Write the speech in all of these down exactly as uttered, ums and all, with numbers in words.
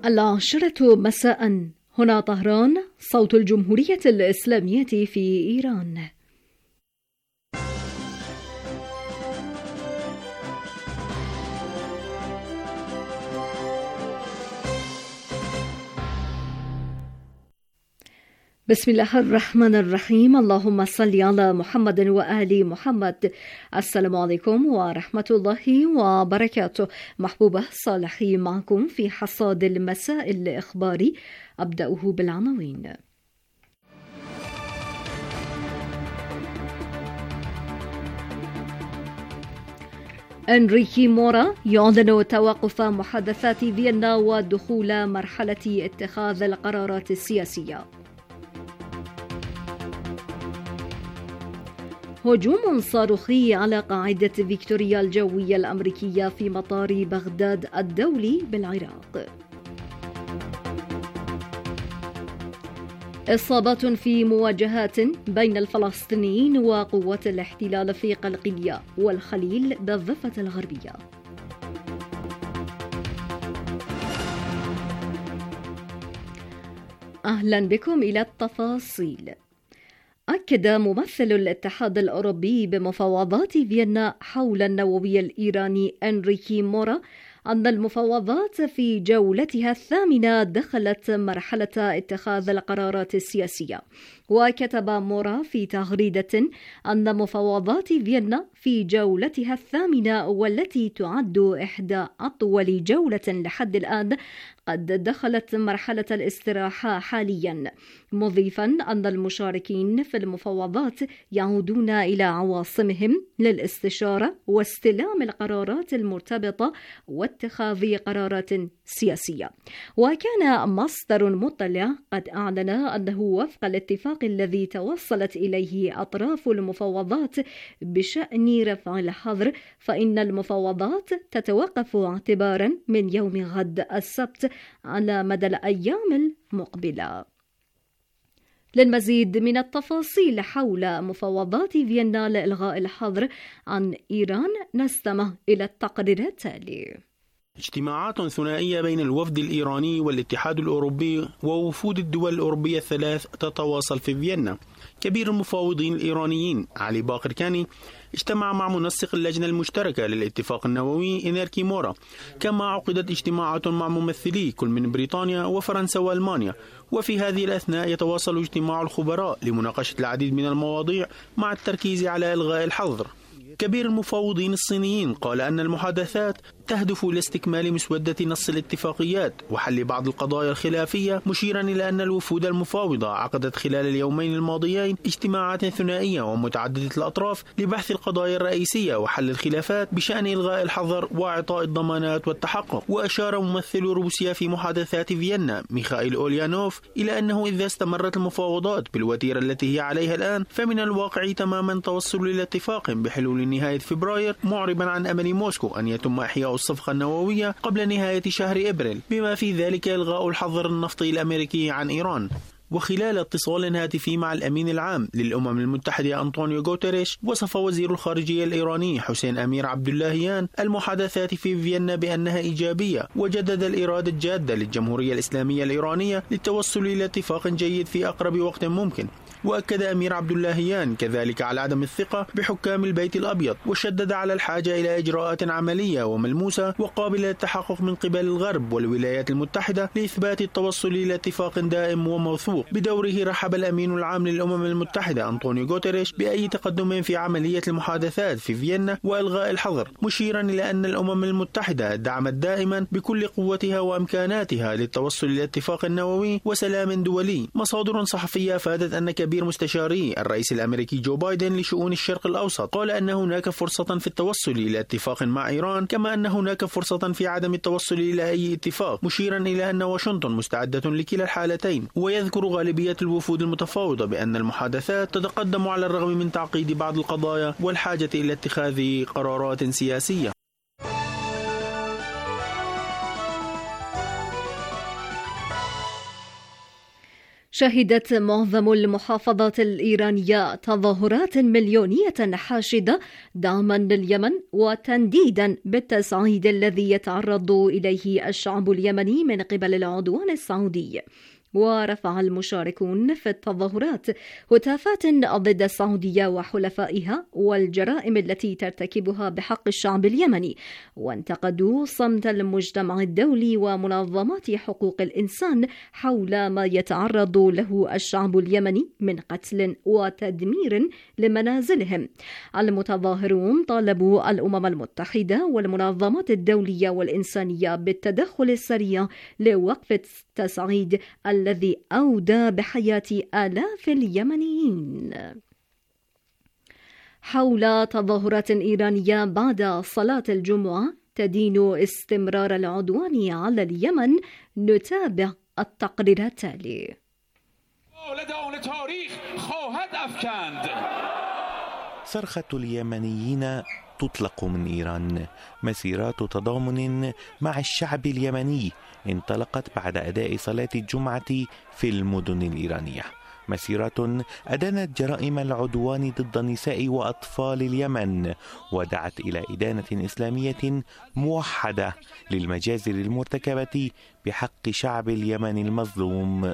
العاشرة مساء، هنا طهران، صوت الجمهورية الإسلامية في إيران. بسم الله الرحمن الرحيم. اللهم صل على محمد وآل محمد. السلام عليكم ورحمة الله وبركاته. محبوبة صالحي معكم في حصاد المساء الإخباري. أبدأه بالعناوين. إنريكي مورا يعلن توقف محادثات فيينا ودخول مرحلة اتخاذ القرارات السياسية. هجوم صاروخي على قاعدة فيكتوريا الجوية الأمريكية في مطار بغداد الدولي بالعراق. إصابات في مواجهات بين الفلسطينيين وقوات الاحتلال في قلقلية والخليل بالضفة الغربية. أهلا بكم إلى التفاصيل. أكد ممثل الاتحاد الأوروبي بمفاوضات فيينا حول النووي الإيراني إنريكي مورا أن المفاوضات في جولتها الثامنة دخلت مرحلة اتخاذ القرارات السياسية. وكتب مورا في تغريدة أن مفاوضات فيينا في جولتها الثامنة والتي تعد إحدى أطول جولة لحد الآن قد دخلت مرحلة الاستراحة حاليا، مضيفا أن المشاركين في المفاوضات يعودون إلى عواصمهم للاستشارة واستلام القرارات المرتبطة واتخاذ قرارات سياسية. وكان مصدر مطلع قد أعلن أنه وفق الاتفاق الذي توصلت إليه أطراف المفاوضات بشأن رفع الحظر، فإن المفاوضات تتوقف اعتبارا من يوم غد السبت على مدى الأيام المقبلة. للمزيد من التفاصيل حول مفاوضات فيينا لإلغاء الحظر عن إيران نستمع إلى التقرير التالي. اجتماعات ثنائية بين الوفد الإيراني والاتحاد الأوروبي ووفود الدول الأوروبية الثلاث تتواصل في فيينا. كبير المفاوضين الإيرانيين علي باقركاني اجتمع مع منسق اللجنة المشتركة للاتفاق النووي إنريكي مورا، كما عقدت اجتماعات مع ممثلي كل من بريطانيا وفرنسا وألمانيا. وفي هذه الأثناء يتواصل اجتماع الخبراء لمناقشة العديد من المواضيع مع التركيز على إلغاء الحظر. كبير المفاوضين الصينيين قال أن المحادثات تهدف لاستكمال مسودة نص الاتفاقيات وحل بعض القضايا الخلافية، مشيرا إلى أن الوفود المفاوضة عقدت خلال اليومين الماضيين اجتماعات ثنائية ومتعددة الأطراف لبحث القضايا الرئيسية وحل الخلافات بشأن إلغاء الحظر وإعطاء الضمانات والتحقق. وأشار ممثل روسيا في محادثات فيينا ميخائيل أوليانوف إلى أنه إذا استمرت المفاوضات بالوتيرة التي هي عليها الآن فمن الواقع تماما توصل إلى اتفاق بحلول نهاية فبراير، معربا عن أمل موسكو أن يتم إحياء الصفقة النووية قبل نهاية شهر إبريل، بما في ذلك إلغاء الحظر النفطي الأمريكي عن إيران. وخلال اتصال هاتفي مع الأمين العام للأمم المتحدة أنطونيو غوتيريش، وصف وزير الخارجية الإيراني حسين أمير عبد اللهيان المحادثات في فيينا بأنها إيجابية، وجدد الإرادة الجادة للجمهورية الإسلامية الإيرانية للتوصل إلى اتفاق جيد في أقرب وقت ممكن. وأكد أمير عبد اللهيان كذلك على عدم الثقة بحكام البيت الأبيض، وشدد على الحاجة إلى إجراءات عملية وملموسة وقابلة للتحقق من قبل الغرب والولايات المتحدة لإثبات التوصل إلى اتفاق دائم وموثوق. بدوره رحب الأمين العام للأمم المتحدة أنطونيو غوتيريش بأي تقدم في عملية المحادثات في فيينا وإلغاء الحظر، مشيرا إلى أن الأمم المتحدة دعمت دائما بكل قوتها وإمكاناتها للتوصل إلى اتفاق نووي وسلام دولي. مصادر صحفية أفادت أن كبير مستشاري الرئيس الأمريكي جو بايدن لشؤون الشرق الأوسط قال أن هناك فرصة في التوصل إلى اتفاق مع إيران، كما أن هناك فرصة في عدم التوصل إلى أي اتفاق، مشيرا إلى أن واشنطن مستعدة لكلا الحالتين. ويذكر غالبية الوفود المتفاوضة بأن المحادثات تتقدم على الرغم من تعقيد بعض القضايا والحاجة إلى اتخاذ قرارات سياسية. شهدت معظم المحافظات الإيرانية تظاهرات مليونية حاشدة دعما لليمن وتنديدا بالتصعيد الذي يتعرض إليه الشعب اليمني من قبل العدوان السعودي. ورفع المشاركون في التظاهرات هتافات ضد السعودية وحلفائها والجرائم التي ترتكبها بحق الشعب اليمني، وانتقدوا صمت المجتمع الدولي ومنظمات حقوق الإنسان حول ما يتعرض له الشعب اليمني من قتل وتدمير لمنازلهم. المتظاهرون طالبوا الأمم المتحدة والمنظمات الدولية والإنسانية بالتدخل السريع لوقف التصعيد الذي أودى بحياة آلاف اليمنيين. حول تظاهرات إيرانية بعد صلاة الجمعة تدين استمرار العدوان على اليمن، نتابع التقرير التالي. صرخة اليمنيين تطلق من إيران. مسيرات تضامن مع الشعب اليمني انطلقت بعد أداء صلاة الجمعة في المدن الإيرانية. مسيرات أدانت جرائم العدوان ضد نساء وأطفال اليمن، ودعت إلى إدانة إسلامية موحدة للمجازر المرتكبة بحق شعب اليمن المظلوم.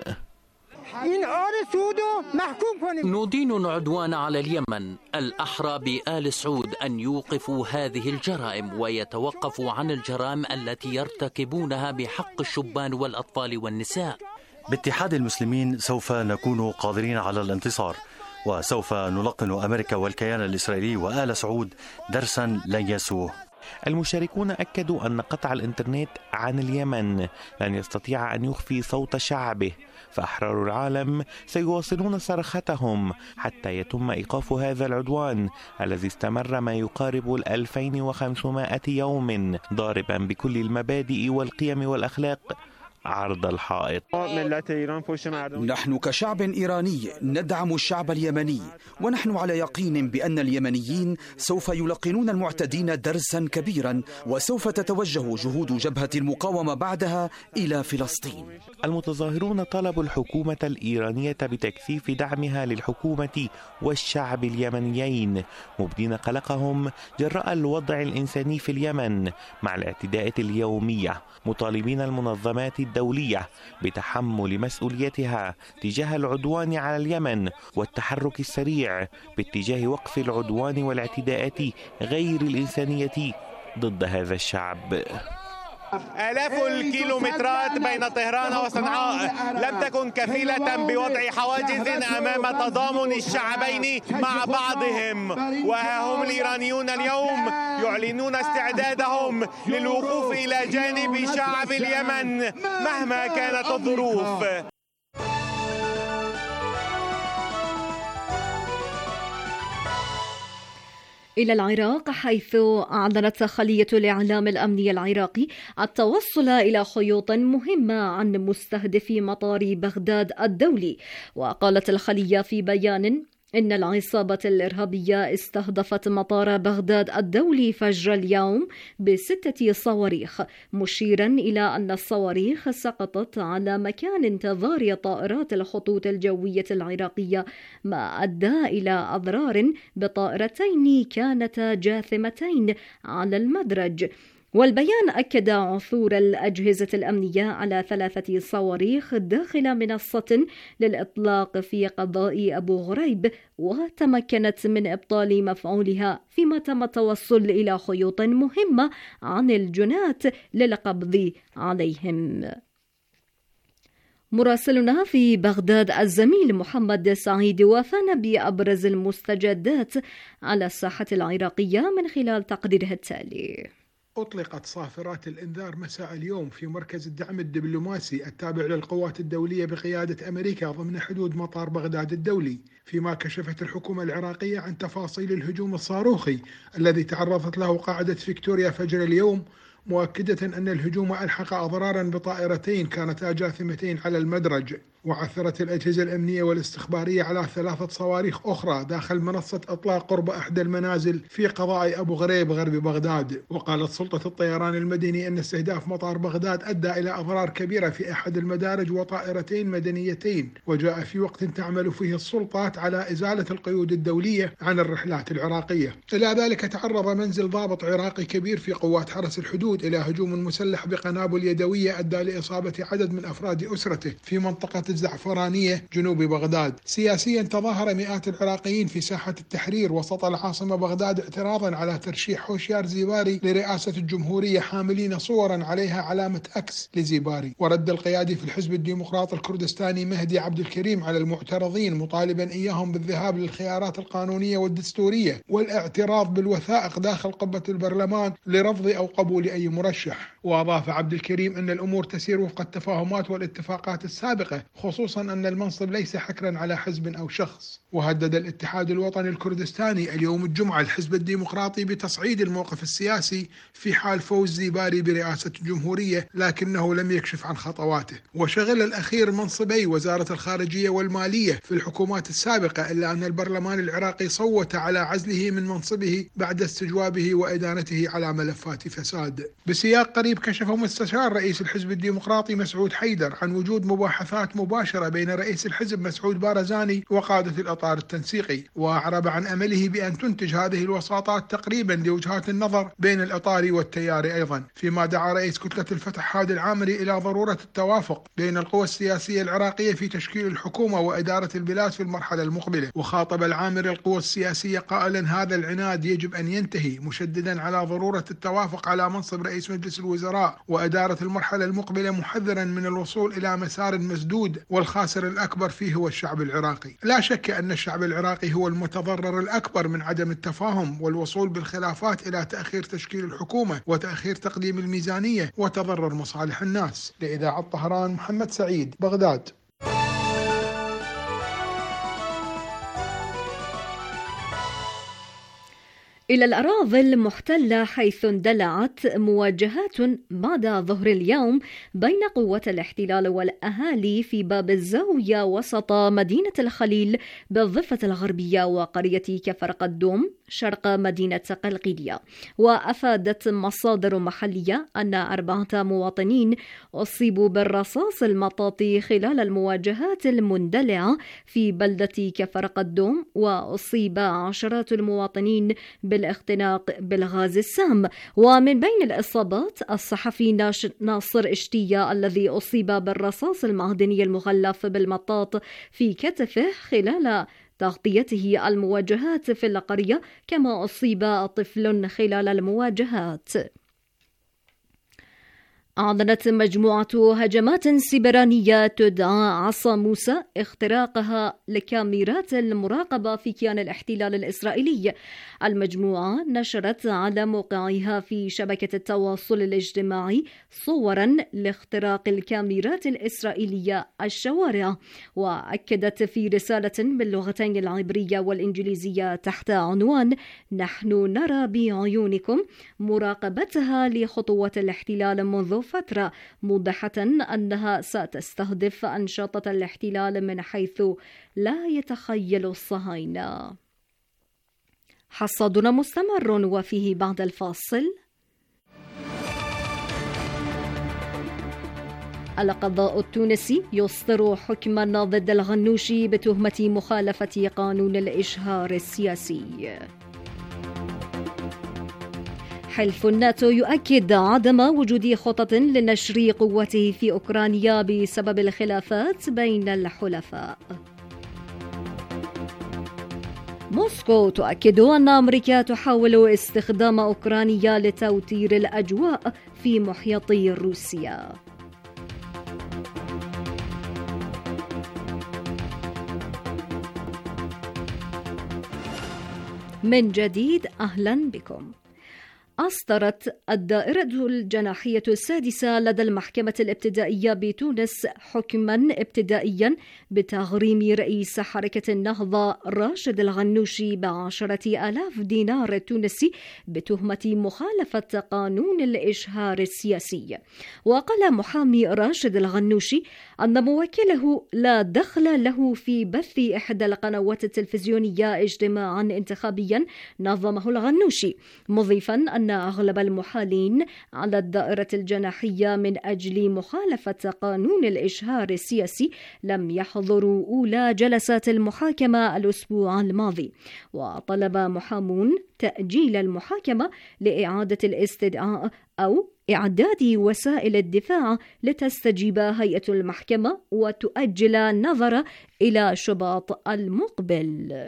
ندين العدوان على اليمن. الأحرى بآل سعود أن يوقفوا هذه الجرائم ويتوقفوا عن الجرائم التي يرتكبونها بحق الشبان والأطفال والنساء. باتحاد المسلمين سوف نكون قادرين على الانتصار، وسوف نلقن أمريكا والكيان الإسرائيلي وآل سعود درسا لن ينسوه. المشاركون أكدوا أن قطع الإنترنت عن اليمن لن يستطيع أن يخفي صوت شعبه، فأحرار العالم سيواصلون صرختهم حتى يتم إيقاف هذا العدوان الذي استمر ما يقارب الألفين وخمسمائة يوم، ضاربا بكل المبادئ والقيم والأخلاق عرض الحائط. نحن كشعب إيراني ندعم الشعب اليمني، ونحن على يقين بأن اليمنيين سوف يلقنون المعتدين درسا كبيرا، وسوف تتوجه جهود جبهة المقاومة بعدها إلى فلسطين. المتظاهرون طلبوا الحكومة الإيرانية بتكثيف دعمها للحكومة والشعب اليمنيين، مبدين قلقهم جراء الوضع الإنساني في اليمن مع الاعتداءات اليومية، مطالبين المنظمات الدولية بتحمل مسؤوليتها تجاه العدوان على اليمن والتحرك السريع باتجاه وقف العدوان والاعتداءات غير الإنسانية ضد هذا الشعب. آلاف الكيلومترات بين طهران وصنعاء لم تكن كفيلة بوضع حواجز أمام تضامن الشعبين مع بعضهم، وها هم الإيرانيون اليوم يعلنون استعدادهم للوقوف إلى جانب شعب اليمن مهما كانت الظروف. إلى العراق، حيث أعلنت خلية الإعلام الأمني العراقي التوصل إلى خيوط مهمة عن مستهدفي مطار بغداد الدولي. وقالت الخلية في بيان إن العصابة الإرهابية استهدفت مطار بغداد الدولي فجر اليوم بستة صواريخ، مشيرا إلى أن الصواريخ سقطت على مكان انتظار طائرات الخطوط الجوية العراقية، ما أدى إلى أضرار بطائرتين كانتا جاثمتين على المدرج. والبيان أكد عثور الأجهزة الأمنية على ثلاثة صواريخ داخل منصة للإطلاق في قضاء أبو غريب، وتمكنت من إبطال مفعولها، فيما تم التوصل إلى خيوط مهمة عن الجنات للقبض عليهم. مراسلنا في بغداد الزميل محمد سعيد وافانا بأبرز المستجدات على الساحة العراقية من خلال تقريره التالي. أطلقت صافرات الإنذار مساء اليوم في مركز الدعم الدبلوماسي التابع للقوات الدولية بقيادة أمريكا ضمن حدود مطار بغداد الدولي، فيما كشفت الحكومة العراقية عن تفاصيل الهجوم الصاروخي الذي تعرضت له قاعدة فيكتوريا فجر اليوم، مؤكدة أن الهجوم ألحق أضرارا بطائرتين كانتا جاثمتين على المدرج. وعثرت الأجهزة الأمنية والاستخبارية على ثلاثة صواريخ أخرى داخل منصة إطلاق قرب أحد المنازل في قضاء أبو غريب غرب بغداد. وقالت سلطة الطيران المدني أن استهداف مطار بغداد أدى إلى أضرار كبيرة في أحد المدارج وطائرتين مدنيتين، وجاء في وقت تعمل فيه السلطات على إزالة القيود الدولية عن الرحلات العراقية. إلى ذلك تعرض منزل ضابط عراقي كبير في قوات حرس الحدود إلى هجوم مسلح بقنابل يدوية أدى لإصابة عدد من أفراد أسرته في منطقة الزعفرانية جنوب بغداد. سياسيا تظاهر مئات العراقيين في ساحة التحرير وسط العاصمة بغداد اعتراضا على ترشيح حوشيار زيباري لرئاسة الجمهورية حاملين صورا عليها علامة أكس لزيباري. ورد القيادي في الحزب الديمقراطي الكردستاني مهدي عبد الكريم على المعترضين مطالبا إياهم بالذهاب للخيارات القانونية والدستورية والاعتراض بالوثائق داخل قبة البرلمان لرفض أو قبول أي مرشح. وأضاف عبد الكريم أن الأمور تسير وفق التفاهمات والاتفاقات السابقة، خصوصا أن المنصب ليس حكرا على حزب أو شخص. وهدد الاتحاد الوطني الكردستاني اليوم الجمعة الحزب الديمقراطي بتصعيد الموقف السياسي في حال فوز زيباري برئاسة الجمهورية، لكنه لم يكشف عن خطواته. وشغل الأخير منصبي وزارة الخارجية والمالية في الحكومات السابقة، إلا أن البرلمان العراقي صوت على عزله من منصبه بعد استجوابه وإدانته على ملفات فساد. بسياق قريب كشف مستشار رئيس الحزب الديمقراطي مسعود حيدر عن وجود مباحثات مباشرة بين رئيس الحزب مسعود بارزاني وقادة الإطار التنسيقي، وأعرب عن أمله بأن تنتج هذه الوساطات تقريبا لوجهات النظر بين الإطار والتيار أيضا. فيما دعا رئيس كتلة الفتح هادي العامري إلى ضرورة التوافق بين القوى السياسية العراقية في تشكيل الحكومة وإدارة البلاد في المرحلة المقبلة. وخاطب العامري القوى السياسية قائلا هذا العناد يجب أن ينتهي، مشددا على ضرورة التوافق على منصب رئيس مجلس الوزراء وإدارة المرحلة المقبلة، محذرا من الوصول إلى مسار مسدود والخاسر الأكبر فيه هو الشعب العراقي. لا شك أن الشعب العراقي هو المتضرر الأكبر من عدم التفاهم والوصول بالخلافات إلى تأخير تشكيل الحكومة وتأخير تقديم الميزانية وتضرر مصالح الناس. لإذاعة طهران، محمد سعيد، بغداد. إلى الأراضي المحتلة، حيث اندلعت مواجهات بعد ظهر اليوم بين قوات الاحتلال والأهالي في باب الزاوية وسط مدينة الخليل بالضفة الغربية وقرية كفر قدوم شرق مدينة قلقيلية. وأفادت مصادر محلية أن أربعة مواطنين أصيبوا بالرصاص المطاطي خلال المواجهات المندلعة في بلدة كفر قدوم، وأصيب عشرات المواطنين بالاختناق بالغاز السام. ومن بين الإصابات الصحفي ناصر اشتية الذي أصيب بالرصاص المعدني المغلف بالمطاط في كتفه خلال تغطيته المواجهات في القرية، كما أصيب طفل خلال المواجهات. أعلنت مجموعة هجمات سبرانية تدعى عصا موسى اختراقها لكاميرات المراقبة في كيان الاحتلال الإسرائيلي. المجموعة نشرت على موقعها في شبكة التواصل الاجتماعي صورا لاختراق الكاميرات الإسرائيلية الشوارع، وأكدت في رسالة باللغتين العبرية والإنجليزية تحت عنوان نحن نرى بعيونكم مراقبتها لخطوات الاحتلال منذ فترة، موضحة أنها ستستهدف أنشطة الاحتلال من حيث لا يتخيل الصهاينة. حصادنا مستمر وفيه بعد الفاصل. القضاء التونسي يصدر حكما ضد الغنوشي بتهمة مخالفة قانون الإشهار السياسي. حلف الناتو يؤكد عدم وجود خطط لنشر قوته في أوكرانيا بسبب الخلافات بين الحلفاء. موسكو تؤكد أن أمريكا تحاول استخدام أوكرانيا لتوتير الأجواء في محيط روسيا. من جديد أهلا بكم. أصدرت الدائرة الجناحية السادسة لدى المحكمة الابتدائية بتونس حكما ابتدائيا بتغريم رئيس حركة النهضة راشد الغنوشي بعشرة آلاف دينار تونسي بتهمة مخالفة قانون الإشهار السياسي. وقال محامي راشد الغنوشي أن موكله لا دخل له في بث إحدى القنوات التلفزيونية اجتماعا انتخابيا نظمه الغنوشي، مضيفا أن أغلب المحالين على الدائرة الجناحية من أجل مخالفة قانون الإشهار السياسي لم يحضروا أولى جلسات المحاكمة الأسبوع الماضي. وطلب محامون تأجيل المحاكمة لإعادة الاستدعاء أو إعداد وسائل الدفاع لتستجيب هيئة المحكمة وتؤجل النظر إلى شباط المقبل.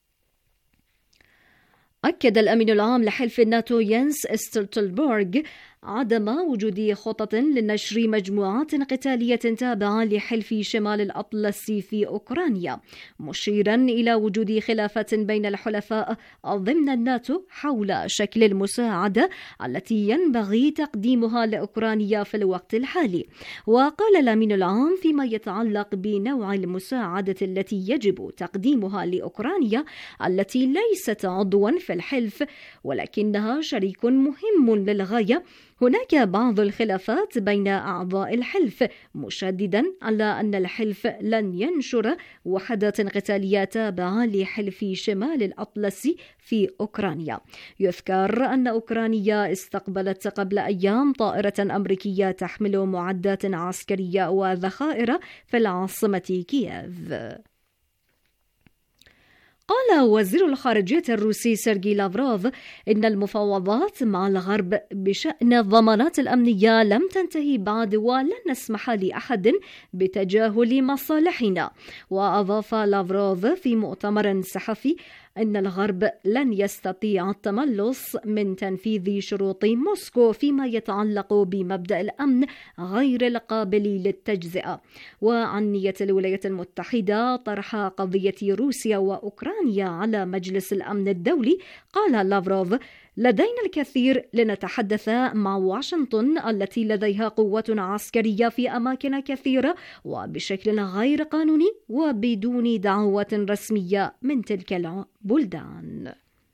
أكد الأمين العام لحلف الناتو ينس ستولتنبرغ عدم وجود خطط لنشر مجموعات قتالية تابعة لحلف شمال الأطلسي في أوكرانيا، مشيرا إلى وجود خلافات بين الحلفاء ضمن الناتو حول شكل المساعدة التي ينبغي تقديمها لأوكرانيا في الوقت الحالي. وقال الأمين العام فيما يتعلق بنوع المساعدة التي يجب تقديمها لأوكرانيا التي ليست عضوا في الحلف ولكنها شريك مهم للغاية، هناك بعض الخلافات بين أعضاء الحلف، مشددا على أن الحلف لن ينشر وحدات قتالية تابعة لحلف شمال الأطلسي في أوكرانيا. يذكر أن أوكرانيا استقبلت قبل أيام طائرة أمريكية تحمل معدات عسكرية وذخائر في العاصمة كييف. قال وزير الخارجية الروسي سيرجي لافروف إن المفاوضات مع الغرب بشأن الضمانات الأمنية لم تنتهي بعد ولن نسمح لأحد بتجاهل مصالحنا. وأضاف لافروف في مؤتمر صحفي أن الغرب لن يستطيع التملص من تنفيذ شروط موسكو فيما يتعلق بمبدأ الأمن غير القابل للتجزئة. وعن نية الولايات المتحدة طرح قضية روسيا وأوكرانيا على مجلس الأمن الدولي، قال لافروف: لدينا الكثير لنتحدث مع واشنطن التي لديها قوة عسكرية في أماكن كثيرة وبشكل غير قانوني وبدون دعوات رسمية من تلك البلدان.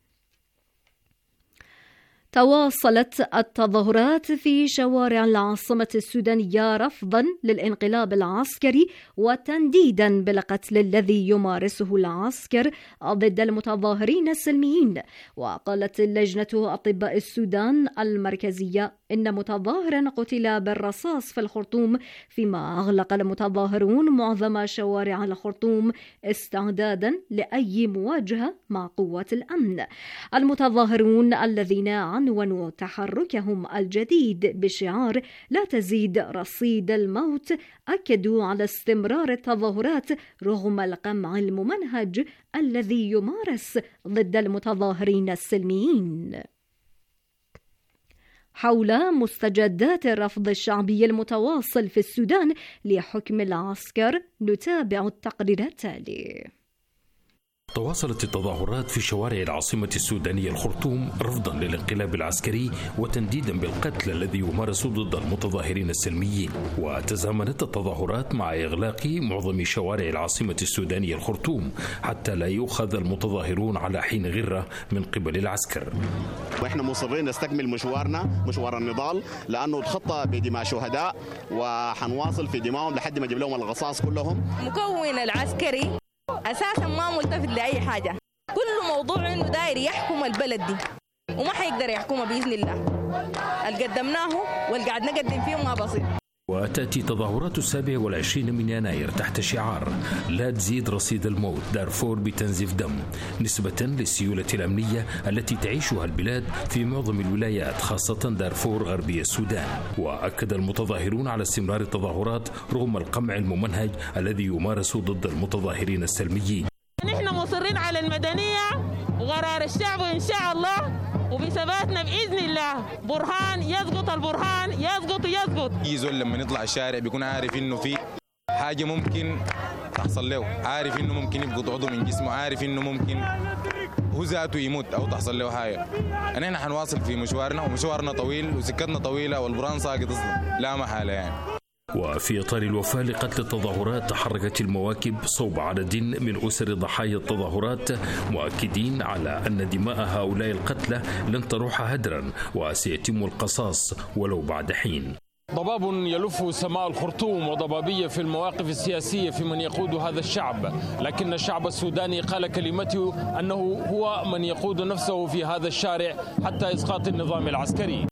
تواصلت التظاهرات في شوارع العاصمة السودانية رفضا للانقلاب العسكري وتنديدا بالقتل الذي يمارسه العسكر ضد المتظاهرين السلميين. وقالت لجنة أطباء السودان المركزية إن متظاهرا قتل بالرصاص في الخرطوم، فيما أغلق المتظاهرون معظم شوارع الخرطوم استعدادا لأي مواجهة مع قوات الأمن. المتظاهرون الذين عنونوا تحركهم الجديد بشعار لا تزيد رصيد الموت أكدوا على استمرار التظاهرات رغم القمع الممنهج الذي يمارس ضد المتظاهرين السلميين. حول مستجدات الرفض الشعبي المتواصل في السودان لحكم العسكر نتابع التقرير التالي. تواصلت التظاهرات في شوارع العاصمة السودانية الخرطوم رفضا للانقلاب العسكري وتنديدا بالقتل الذي يمارس ضد المتظاهرين السلميين. وتزامنت التظاهرات مع إغلاق معظم شوارع العاصمة السودانية الخرطوم حتى لا يؤخذ المتظاهرون على حين غرة من قبل العسكر. واحنا مصرين نستكمل مشوارنا، مشوار النضال، لأنه تخطى بدماء شهداء وحنواصل في دمائهم لحد ما نجيب لهم القصاص كلهم. مكون العسكري أساسا ما ملتفت لأي حاجة، كل موضوع إنه داير يحكم البلد دي وما حيقدر يحكمها بإذن الله. اللي قدمناه واللي قاعد نقدم فيه ما بسيط. وتأتي تظاهرات السابع والعشرين من يناير تحت شعار لا تزيد رصيد الموت، دارفور بتنزيف دم، نسبة للسيولة الأمنية التي تعيشها البلاد في معظم الولايات خاصة دارفور غربي السودان. وأكد المتظاهرون على استمرار التظاهرات رغم القمع الممنهج الذي يمارس ضد المتظاهرين السلميين. نحن مصرين على المدنية وقرار الشعب إن شاء الله، وبثباتنا بإذن الله برهان يسقط البرهان يسقط يسقط. يزول لما نطلع الشارع بيكون عارف إنه في حاجة ممكن تحصل له، عارف إنه ممكن يبقى عضو من جسمه، عارف إنه ممكن هو ذاته يموت أو تحصل له حاجة. أنا حنواصل في مشوارنا، ومشوارنا طويل وسكتنا طويلة والبران ساقط أصلا لا محالة يعني. وفي إطار الوفاة لقتل التظاهرات تحركت المواكب صوب عدد من أسر ضحايا التظاهرات، مؤكدين على أن دماء هؤلاء القتلى لن تروح هدرا وسيتم القصاص ولو بعد حين. ضباب يلف سماء الخرطوم وضبابية في المواقف السياسية في من يقود هذا الشعب، لكن الشعب السوداني قال كلمته أنه هو من يقود نفسه في هذا الشارع حتى إسقاط النظام العسكري.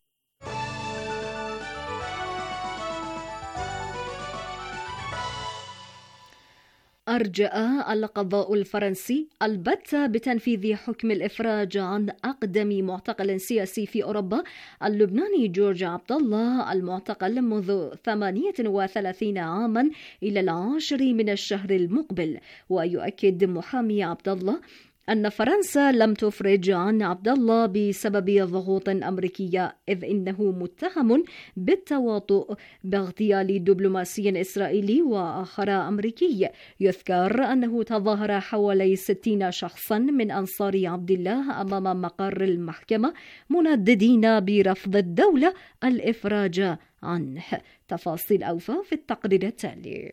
أرجأ القضاء الفرنسي البتة بتنفيذ حكم الإفراج عن أقدم معتقل سياسي في أوروبا اللبناني جورج عبد الله المعتقل منذ ثمانية وثلاثين عاما إلى العاشر من الشهر المقبل. ويؤكد محامي عبد الله أن فرنسا لم تفرج عن عبد الله بسبب ضغوط أمريكية، إذ إنه متهم بالتواطؤ باغتيال دبلوماسي إسرائيلي وآخر أمريكي. يذكر أنه تظاهر حوالي ستين شخصا من أنصار عبد الله أمام مقر المحكمة منددين برفض الدولة الإفراج عنه. تفاصيل أوفى في التقرير التالي.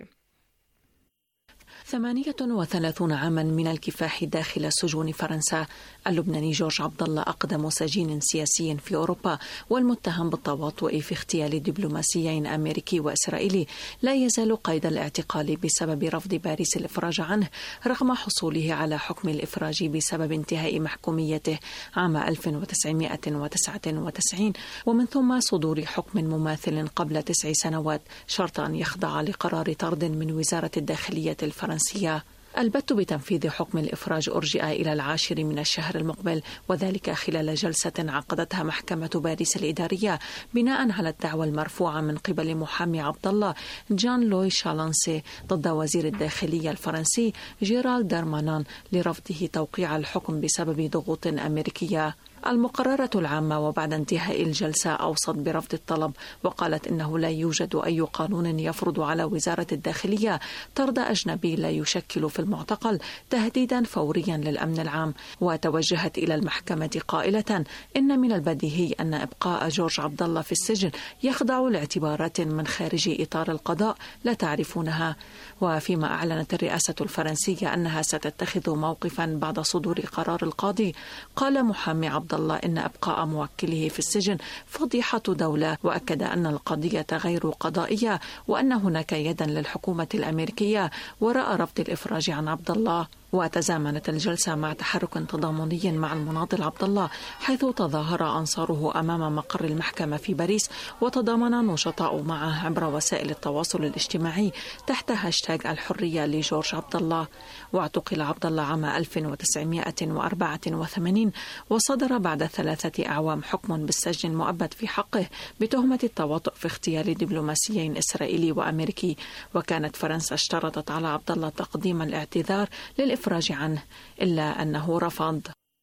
ثمانية وثلاثون عاما من الكفاح داخل سجون فرنسا، اللبناني جورج عبد الله أقدم سجين سياسي في أوروبا والمتهم بالتواطؤ في اغتيال دبلوماسيين أمريكي وإسرائيلي لا يزال قيد الاعتقال بسبب رفض باريس الإفراج عنه رغم حصوله على حكم الإفراج بسبب انتهاء محكوميته عام ألف وتسعمائة وتسعة وتسعين، ومن ثم صدور حكم مماثل قبل تسع سنوات شرط أن يخضع لقرار طرد من وزارة الداخلية الفرنسية. البت بتنفيذ حكم الإفراج أرجئ إلى العاشر من الشهر المقبل، وذلك خلال جلسة عقدتها محكمة باريس الإدارية بناء على الدعوى المرفوعة من قبل محامي عبد الله جان لوي شالانسي ضد وزير الداخلية الفرنسي جيرالد دارمانان لرفضه توقيع الحكم بسبب ضغوط أمريكية. المقررة العامة وبعد انتهاء الجلسة أوصت برفض الطلب، وقالت إنه لا يوجد أي قانون يفرض على وزارة الداخلية طرد أجنبي لا يشكل في المعتقل تهديدا فوريا للأمن العام. وتوجهت إلى المحكمة قائلة إن من البديهي أن إبقاء جورج عبد الله في السجن يخضع لاعتبارات من خارج إطار القضاء لا تعرفونها. وفيما أعلنت الرئاسة الفرنسية أنها ستتخذ موقفا بعد صدور قرار القاضي، قال محامي عبد الله إن إبقاء موكله في السجن فضيحة دولة، وأكد أن القضية غير قضائية وأن هناك يدا للحكومة الأمريكية وراء رفض الإفراج عن عبد الله. وتزامنت الجلسة مع تحرك تضامني مع المناضل عبد الله، حيث تظاهر أنصاره أمام مقر المحكمة في باريس، وتضامن نشطاء معه عبر وسائل التواصل الاجتماعي تحت هاشتاغ الحرية لجورج عبد الله. واعتقل عبد الله عام ألف وتسعمائة وأربعة وثمانين، وصدر بعد ثلاثة أعوام حكم بالسجن المؤبد في حقه بتهمة التواطؤ في اغتيال دبلوماسيين إسرائيلي وأمريكي. وكانت فرنسا اشترطت على عبد الله تقديم الاعتذار للإفراج عنه، إلا أنه رفض.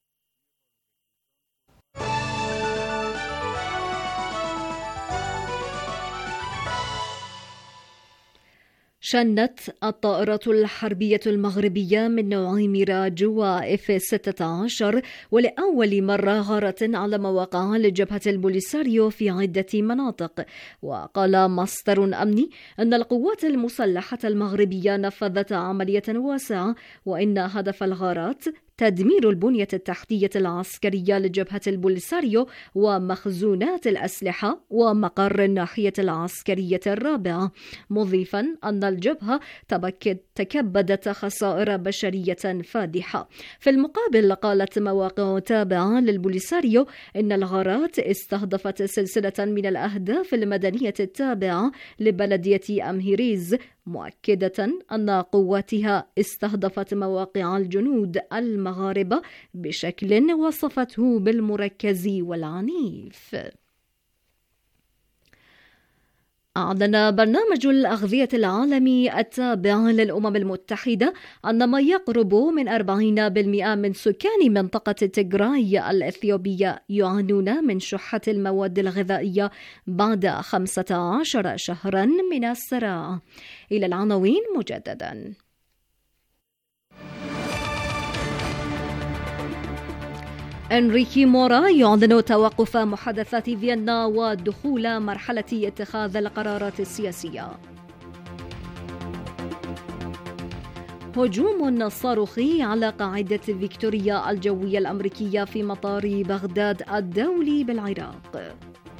شنت الطائرات الحربية المغربية من نوع ميراج وإف ستة عشر ولأول مرة غارة على مواقع لجبهة البوليساريو في عدة مناطق. وقال مصدر أمني أن القوات المسلحة المغربية نفذت عملية واسعة، وإن هدف الغارات تدمير البنية التحتية العسكرية لجبهة البوليساريو ومخزونات الأسلحة ومقر الناحية العسكرية الرابعة، مضيفا أن الجبهة تكبدت خسائر بشرية فادحة. في المقابل قالت مواقع تابعة للبوليساريو إن الغارات استهدفت سلسلة من الأهداف المدنية التابعة لبلدية أمهيريز، مؤكدة أن قواتها استهدفت مواقع الجنود المغاربة بشكل وصفته بالمركز والعنيف. أعلن برنامج الأغذية العالمي التابع للأمم المتحدة أن ما يقرب من أربعين بالمئة من سكان منطقة تيغراي الإثيوبية يعانون من شحة المواد الغذائية بعد خمسة عشر شهرا من الصراع. إلى العناوين مجددا. إنريكي مورا يعلن توقف محادثات فيينا ودخول مرحلة اتخاذ القرارات السياسية. هجوم صاروخي على قاعدة فيكتوريا الجوية الأمريكية في مطار بغداد الدولي بالعراق.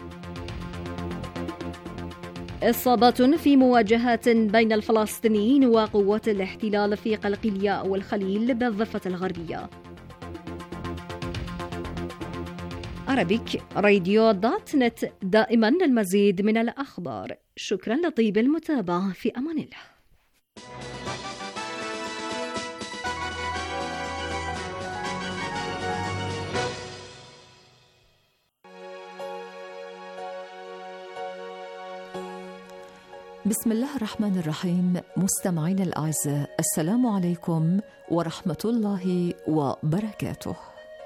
إصابات في مواجهات بين الفلسطينيين وقوات الاحتلال في قلقيلية والخليل بالضفة الغربية. عربيك راديو دوت نت، دائما المزيد من الأخبار. شكرا لطيب المتابعة، في أمان الله. بسم الله الرحمن الرحيم. مستمعينا الأعزاء، السلام عليكم ورحمة الله وبركاته.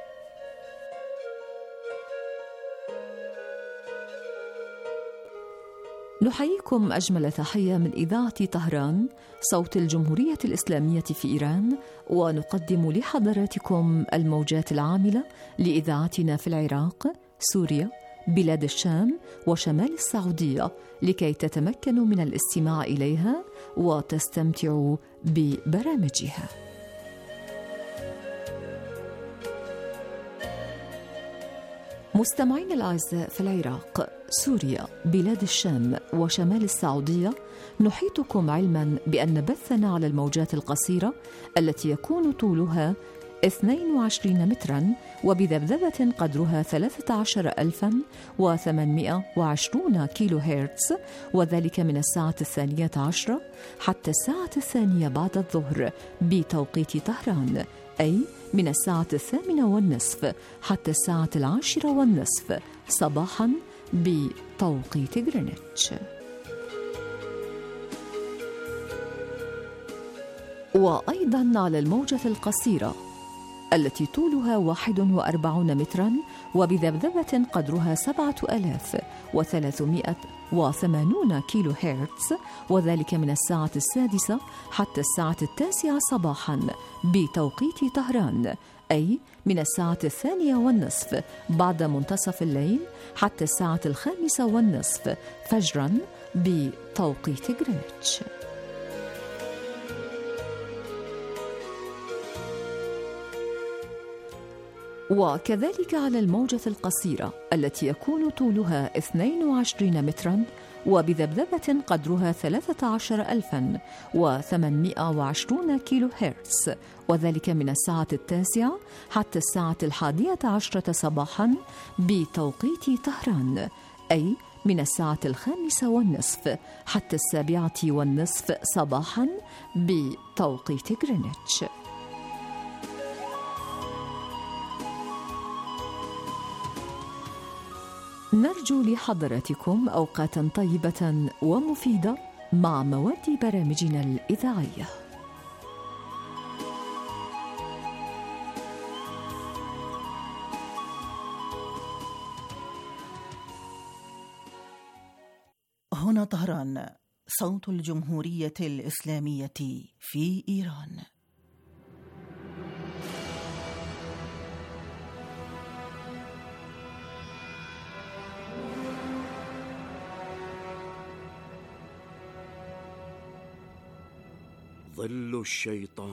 نحييكم أجمل تحية من إذاعة طهران، صوت الجمهورية الإسلامية في إيران، ونقدم لحضراتكم الموجات العاملة لإذاعتنا في العراق، سوريا، بلاد الشام وشمال السعودية، لكي تتمكنوا من الاستماع إليها وتستمتعوا ببرامجها. مستمعين الأعزاء، في العراق، سوريا، بلاد الشام وشمال السعودية، نحيطكم علما بأن بثنا على الموجات القصيرة التي يكون طولها اثنين وعشرين مترا وبذبذبة قدرها ثلاثة عشر ألفا وثمانمائة وعشرين كيلو هرتز، وذلك من الساعة الثانية عشرة حتى الساعة الثانية بعد الظهر بتوقيت طهران، أي من الساعة الثامنة والنصف حتى الساعة العاشرة والنصف صباحا بتوقيت غرينتش. وأيضا على الموجة القصيرة التي طولها واحد وأربعون مترا وبذبذبة قدرها سبعة آلاف وثلاثمائة وثمانون كيلو هرتز، وذلك من الساعة السادسة حتى الساعة التاسعة صباحا بتوقيت طهران، أي من الساعة الثانية والنصف بعد منتصف الليل حتى الساعة الخامسة والنصف فجرا بتوقيت غرينتش. وكذلك على الموجة القصيرة التي يكون طولها اثنين وعشرين مترا وبذبذبة قدرها ثلاثة عشر ألفا وثمانمائة وعشرين كيلو هرتز، وذلك من الساعة التاسعة حتى الساعة الحادية عشرة صباحا بتوقيت طهران، أي من الساعة الخامسة والنصف حتى السابعة والنصف صباحا بتوقيت غرينتش. نرجو لحضراتكم أوقاتا طيبة ومفيدة مع مواد برامجنا الإذاعية. هنا طهران، صوت الجمهورية الإسلامية في إيران. ظل الشيطان.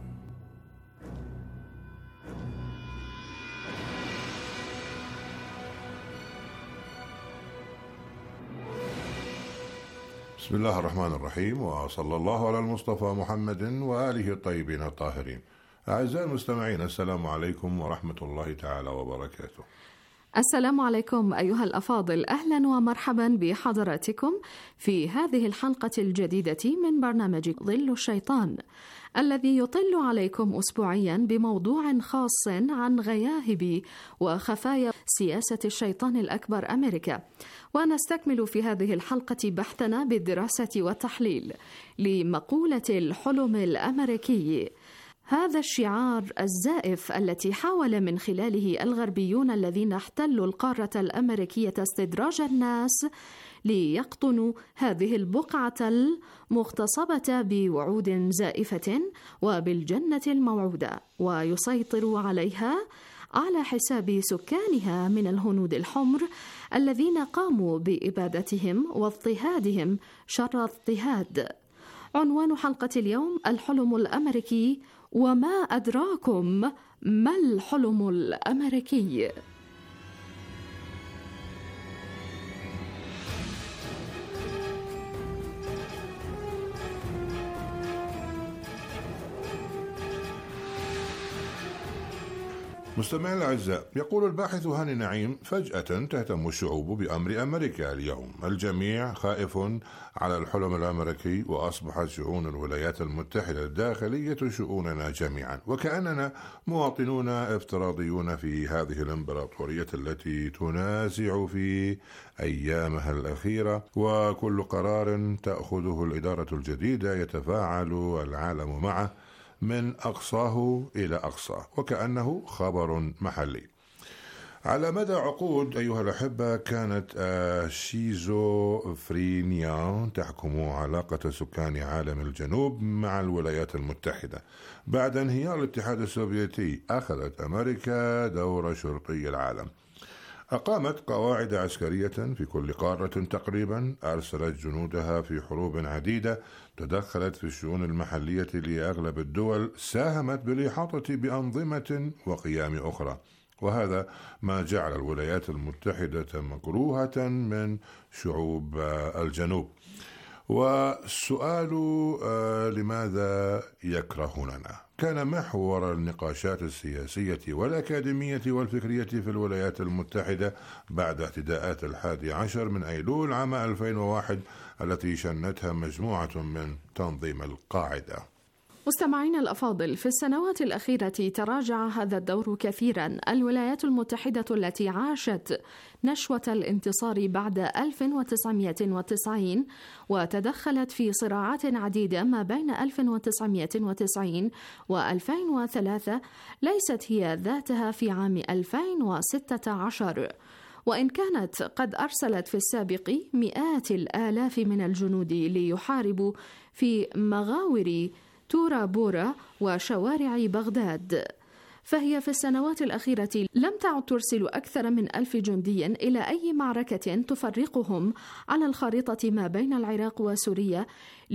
بسم الله الرحمن الرحيم، وصلى الله على المصطفى محمد وآله الطيبين الطاهرين. أعزائي المستمعين، السلام عليكم ورحمة الله تعالى وبركاته. السلام عليكم أيها الأفاضل، أهلا ومرحبا بحضراتكم في هذه الحلقة الجديدة من برنامج ظل الشيطان، الذي يطل عليكم أسبوعيا بموضوع خاص عن غياهب وخفايا سياسة الشيطان الأكبر أمريكا. ونستكمل في هذه الحلقة بحثنا بالدراسة والتحليل لمقولة الحلم الأمريكي، هذا الشعار الزائف التي حاول من خلاله الغربيون الذين احتلوا القارة الأمريكية استدراج الناس ليقطنوا هذه البقعة المغتصبة بوعود زائفة وبالجنة الموعودة، ويسيطروا عليها على حساب سكانها من الهنود الحمر الذين قاموا بإبادتهم واضطهادهم شر اضطهاد. عنوان حلقة اليوم: الحلم الأمريكي وما أدراكم ما الحلم الأمريكي. مستمعينا الأعزاء، يقول الباحث هاني نعيم: فجأة تهتم الشعوب بأمر أمريكا اليوم، الجميع خائف على الحلم الأمريكي، وأصبحت شؤون الولايات المتحدة الداخلية شؤوننا جميعا، وكأننا مواطنون افتراضيون في هذه الإمبراطورية التي تنازع في أيامها الأخيرة، وكل قرار تأخذه الإدارة الجديدة يتفاعل العالم معه من أقصاه إلى أقصاه، وكأنه خبر محلي. على مدى عقود أيها الأحبة كانت الشيزوفرينيا تحكم علاقة سكان عالم الجنوب مع الولايات المتحدة. بعد انهيار الاتحاد السوفيتي أخذت أمريكا دور شرطي العالم، أقامت قواعد عسكرية في كل قارة تقريبا، أرسلت جنودها في حروب عديدة، تدخلت في الشؤون المحلية لأغلب الدول، ساهمت بالإحاطة بأنظمة وقيام أخرى، وهذا ما جعل الولايات المتحدة مكروهة من شعوب الجنوب. والسؤال لماذا يكرهوننا كان محور النقاشات السياسية والأكاديمية والفكرية في الولايات المتحدة بعد اعتداءات الحادي عشر من أيلول عام ألفين وواحد التي شنتها مجموعة من تنظيم القاعدة. مستمعينا الأفاضل، في السنوات الأخيرة تراجع هذا الدور كثيرا. الولايات المتحدة التي عاشت نشوة الانتصار بعد ألف وتسعمائة وتسعين وتدخلت في صراعات عديدة ما بين ألف وتسعمائة وتسعين وألفين وثلاثة ليست هي ذاتها في عام ألفين وستة عشر، وإن كانت قد أرسلت في السابق مئات الآلاف من الجنود ليحاربوا في مغاور تورا بورا وشوارع بغداد، فهي في السنوات الأخيرة لم تعد ترسل أكثر من ألف جندي إلى أي معركة تفرقهم على الخريطة ما بين العراق وسوريا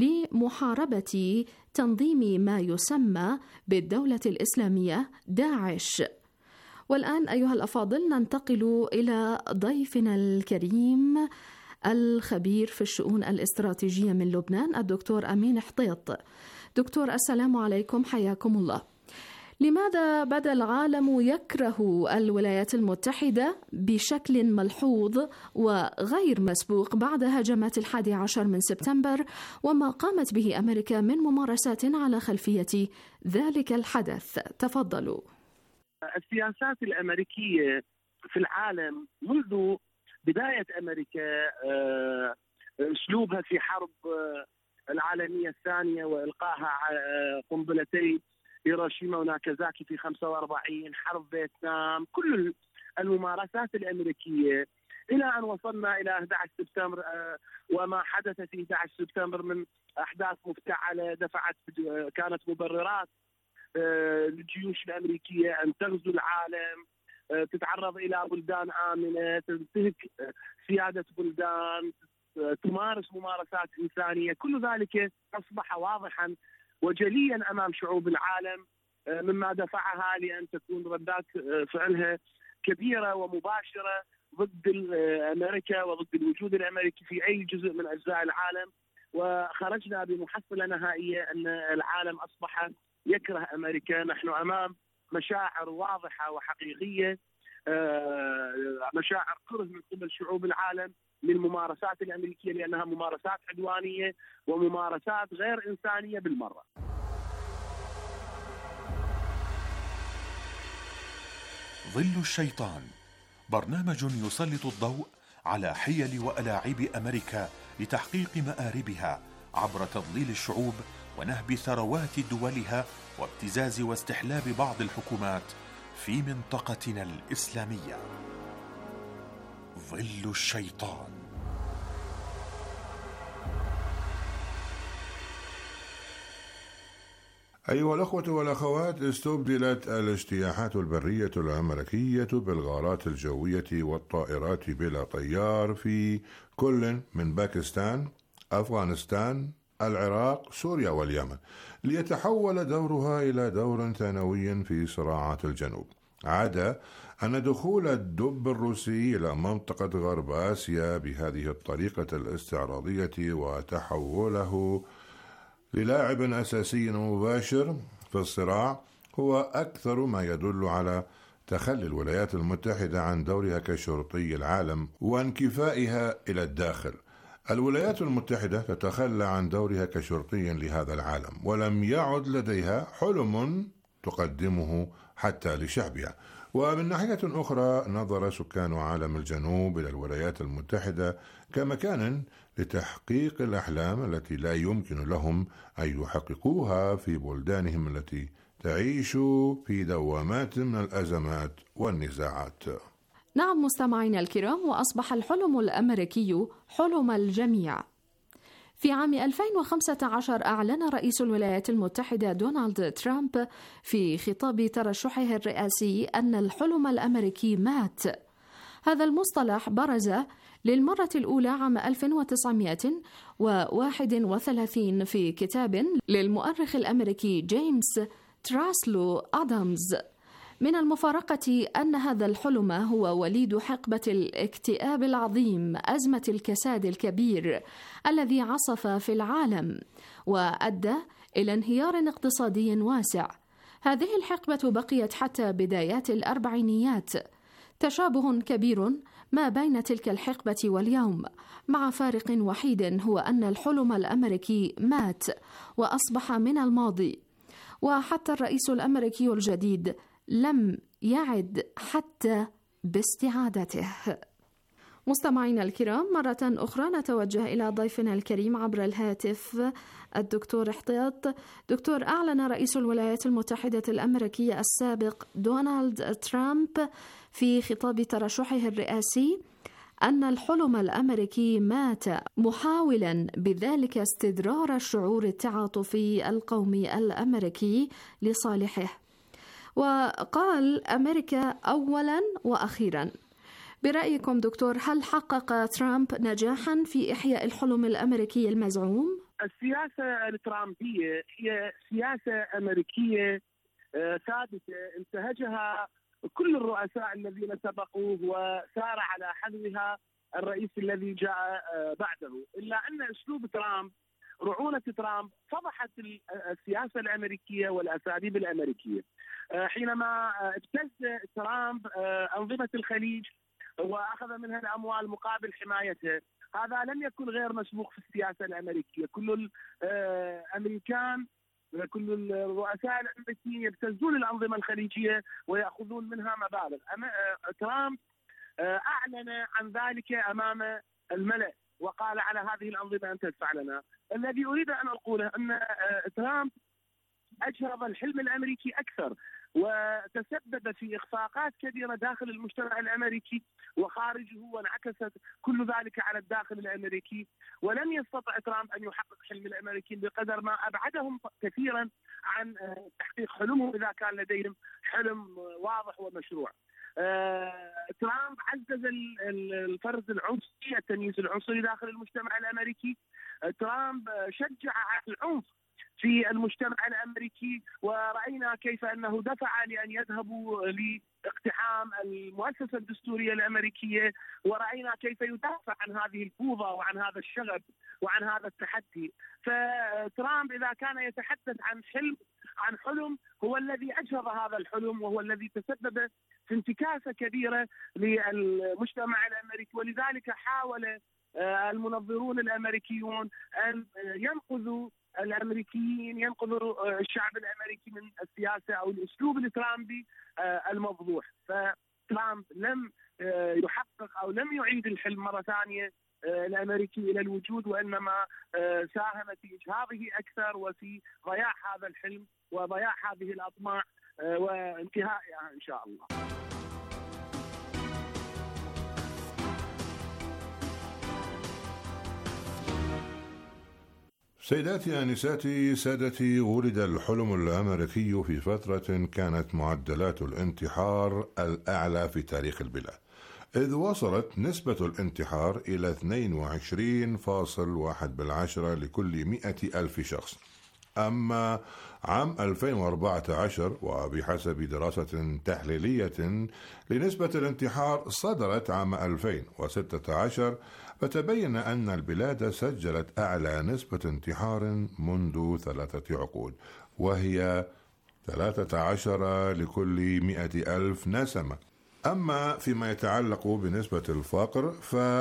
لمحاربة تنظيم ما يسمى بالدولة الإسلامية داعش. والآن أيها الأفاضل ننتقل إلى ضيفنا الكريم الخبير في الشؤون الاستراتيجية من لبنان، الدكتور أمين حطيط. دكتور، السلام عليكم، حياكم الله. لماذا بدا العالم يكره الولايات المتحدة بشكل ملحوظ وغير مسبوق بعد هجمات الحادي عشر من سبتمبر وما قامت به أمريكا من ممارسات على خلفية ذلك الحدث؟ تفضلوا. السياسات الأمريكية في العالم منذ بداية أمريكا، أسلوبها في حرب العالمية الثانية وإلقائها قنبلتي هيروشيما وناكازاكي في خمسة وأربعين، حرب فيتنام، كل الممارسات الأمريكية إلى أن وصلنا إلى أحد عشر سبتمبر وما حدث في أحد عشر سبتمبر من أحداث مفتعلة دفعت كانت مبررات للجيوش الأمريكية أن تغزو العالم، تتعرض إلى بلدان آمنة، تنتهك سيادة بلدان، تمارس ممارسات إنسانية. كل ذلك أصبح واضحا وجليا أمام شعوب العالم، مما دفعها لأن تكون ردات فعلها كبيرة ومباشرة ضد أمريكا وضد الوجود الأمريكي في أي جزء من أجزاء العالم. وخرجنا بمحصلة نهائية أن العالم أصبح يكره أمريكا. نحن أمام مشاعر واضحة وحقيقية، مشاعر كره من قبل شعوب العالم للممارسات الأمريكية، لأنها ممارسات عدوانية وممارسات غير إنسانية بالمرة. ظل الشيطان، برنامج يسلط الضوء على حيل وألاعيب أمريكا لتحقيق مآربها عبر تضليل الشعوب ونهب ثروات دولها وابتزاز واستحلاب بعض الحكومات في منطقتنا الإسلامية. ظل الشيطان. أيها الأخوة والأخوات، استبدلت الاجتياحات البرية الأمريكية بالغارات الجوية والطائرات بلا طيار في كل من باكستان، أفغانستان، العراق، سوريا واليمن، ليتحول دورها إلى دور ثانوي في صراعات الجنوب. عدا أن دخول الدب الروسي إلى منطقة غرب آسيا بهذه الطريقة الاستعراضية وتحوله للاعب أساسي مباشر في الصراع هو أكثر ما يدل على تخلي الولايات المتحدة عن دورها كشرطي العالم وانكفائها إلى الداخل. الولايات المتحدة تتخلى عن دورها كشرطي لهذا العالم، ولم يعد لديها حلم تقدمه حتى لشعبها. ومن ناحية أخرى نظر سكان عالم الجنوب إلى الولايات المتحدة كمكان لتحقيق الأحلام التي لا يمكن لهم أن يحققوها في بلدانهم التي تعيش في دوامات من الأزمات والنزاعات. نعم مستمعينا الكرام، وأصبح الحلم الأمريكي حلم الجميع. في عام ألفين وخمسة عشر أعلن رئيس الولايات المتحدة دونالد ترامب في خطاب ترشحه الرئاسي أن الحلم الأمريكي مات. هذا المصطلح برز للمرة الأولى عام ألف وتسعمائة وواحد وثلاثين في كتاب للمؤرخ الأمريكي جيمس تراسلو آدامز. من المفارقة أن هذا الحلم هو وليد حقبة الاكتئاب العظيم، أزمة الكساد الكبير الذي عصف في العالم وأدى إلى انهيار اقتصادي واسع. هذه الحقبة بقيت حتى بدايات الأربعينيات. تشابه كبير ما بين تلك الحقبة واليوم، مع فارق وحيد هو أن الحلم الأمريكي مات وأصبح من الماضي، وحتى الرئيس الأمريكي الجديد لم يعد حتى باستعادته. مستمعينا الكرام، مرة أخرى نتوجه إلى ضيفنا الكريم عبر الهاتف الدكتور احتياط. دكتور، أعلن رئيس الولايات المتحدة الأمريكية السابق دونالد ترامب في خطاب ترشحه الرئاسي أن الحلم الأمريكي مات، محاولا بذلك استدرار الشعور التعاطفي القومي الأمريكي لصالحه، وقال أمريكا أولا وأخيرا. برأيكم دكتور، هل حقق ترامب نجاحا في إحياء الحلم الأمريكي المزعوم؟ السياسة الترامبية هي سياسة أمريكية ثابتة انتهجها كل الرؤساء الذين سبقوه وسار على حذوها الرئيس الذي جاء بعده، إلا أن أسلوب ترامب، رعونة ترامب فضحت السياسة الأمريكية والأساليب الأمريكية. حينما ابتز ترامب أنظمة الخليج وأخذ منها الأموال مقابل حمايتها، هذا لم يكن غير مسبوق في السياسة الأمريكية. كل الأمريكان، كل الرؤساء الأمريكيين يبتزون الأنظمة الخليجية ويأخذون منها مبالغ. ترامب أعلن عن ذلك أمام الملأ وقال على هذه الأنظمة أن تدفع لنا. الذي أريد أن أقوله أن ترامب أجهض الحلم الأمريكي أكثر وتسبب في إخفاقات كبيرة داخل المجتمع الأمريكي وخارجه، وانعكست كل ذلك على الداخل الأمريكي. ولم يستطع ترامب أن يحقق حلم الأمريكيين بقدر ما أبعدهم كثيرا عن تحقيق حلمهم إذا كان لديهم حلم واضح ومشروع. ترامب عزز الفرز العنصري، التمييز العنصري داخل المجتمع الأمريكي. ترامب شجع على العنف في المجتمع الأمريكي، ورأينا كيف أنه دفع لأن يذهبوا لاقتحام المؤسسة الدستورية الأمريكية، ورأينا كيف يدافع عن هذه الفوضى وعن هذا الشغب وعن هذا التحدي. فترامب إذا كان يتحدث عن حلم عن حلم هو الذي أجهض هذا الحلم، وهو الذي تسبب في انتكاسة كبيرة للمجتمع الأمريكي. ولذلك حاول المنظرون الأمريكيون أن ينقذوا الأمريكيين، ينقذوا الشعب الأمريكي من السياسة أو الأسلوب الترامبي المفضوح. فترامب لم يحقق أو لم يعيد الحلم مرة ثانية الأمريكي إلى الوجود، وإنما ساهم في إجهاضه أكثر وفي ضياع هذا الحلم وضياع هذه الأطماع وانتهائها إن شاء الله. سيداتي آنساتي سادتي، ولد الحلم الأمريكي في فترة كانت معدلات الانتحار الأعلى في تاريخ البلاد، إذ وصلت نسبة الانتحار إلى اثنين وعشرين فاصلة واحد بالعشرة لكل مئة ألف شخص. أما عام ألفين وأربعة عشر وبحسب دراسة تحليلية لنسبة الانتحار صدرت عام ألفين وستة عشر، فتبين أن البلاد سجلت أعلى نسبة انتحار منذ ثلاثة عقود، وهي ثلاثة عشر لكل مئة ألف نسمة. أما فيما يتعلق بنسبة الفقر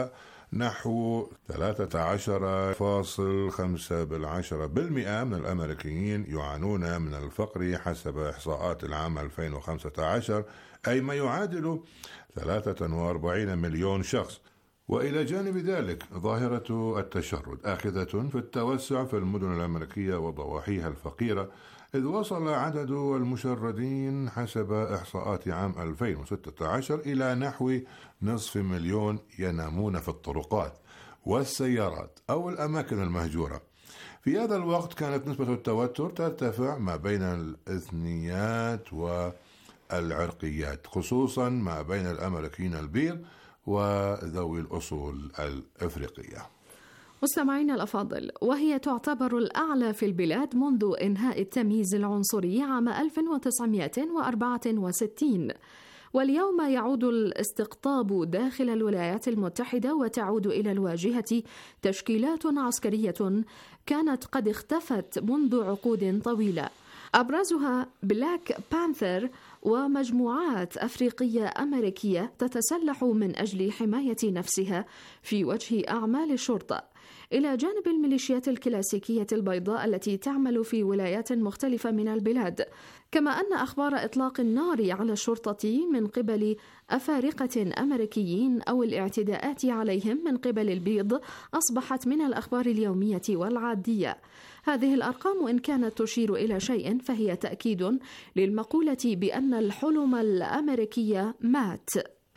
فنحو ثلاثة عشر فاصل خمسة بالعشرة بالمئة من الأمريكيين يعانون من الفقر حسب إحصاءات العام ألفين وخمسة عشر، أي ما يعادل ثلاثة وأربعين مليون شخص. وإلى جانب ذلك ظاهرة التشرد آخذة في التوسع في المدن الأمريكية وضواحيها الفقيرة، إذ وصل عدد المشردين حسب إحصاءات عام ألفين وستة عشر إلى نحو نصف مليون ينامون في الطرقات والسيارات أو الأماكن المهجورة. في هذا الوقت كانت نسبة التوتر ترتفع ما بين الإثنيات والعرقيات، خصوصا ما بين الأمريكيين البيض وذوي الأصول الأفريقية. مستمعينا الأفاضل، وهي تعتبر الأعلى في البلاد منذ إنهاء التمييز العنصري عام ألف وتسعمائة وأربعة وستين، واليوم يعود الاستقطاب داخل الولايات المتحدة وتعود إلى الواجهة تشكيلات عسكرية كانت قد اختفت منذ عقود طويلة، أبرزها بلاك بانثر ومجموعات أفريقية أمريكية تتسلح من أجل حماية نفسها في وجه أعمال الشرطة، إلى جانب الميليشيات الكلاسيكية البيضاء التي تعمل في ولايات مختلفة من البلاد. كما أن أخبار إطلاق النار على الشرطة من قبل أفارقة أمريكيين أو الاعتداءات عليهم من قبل البيض أصبحت من الأخبار اليومية والعادية. هذه الأرقام إن كانت تشير إلى شيء فهي تأكيد للمقولة بأن الحلم الأمريكي مات.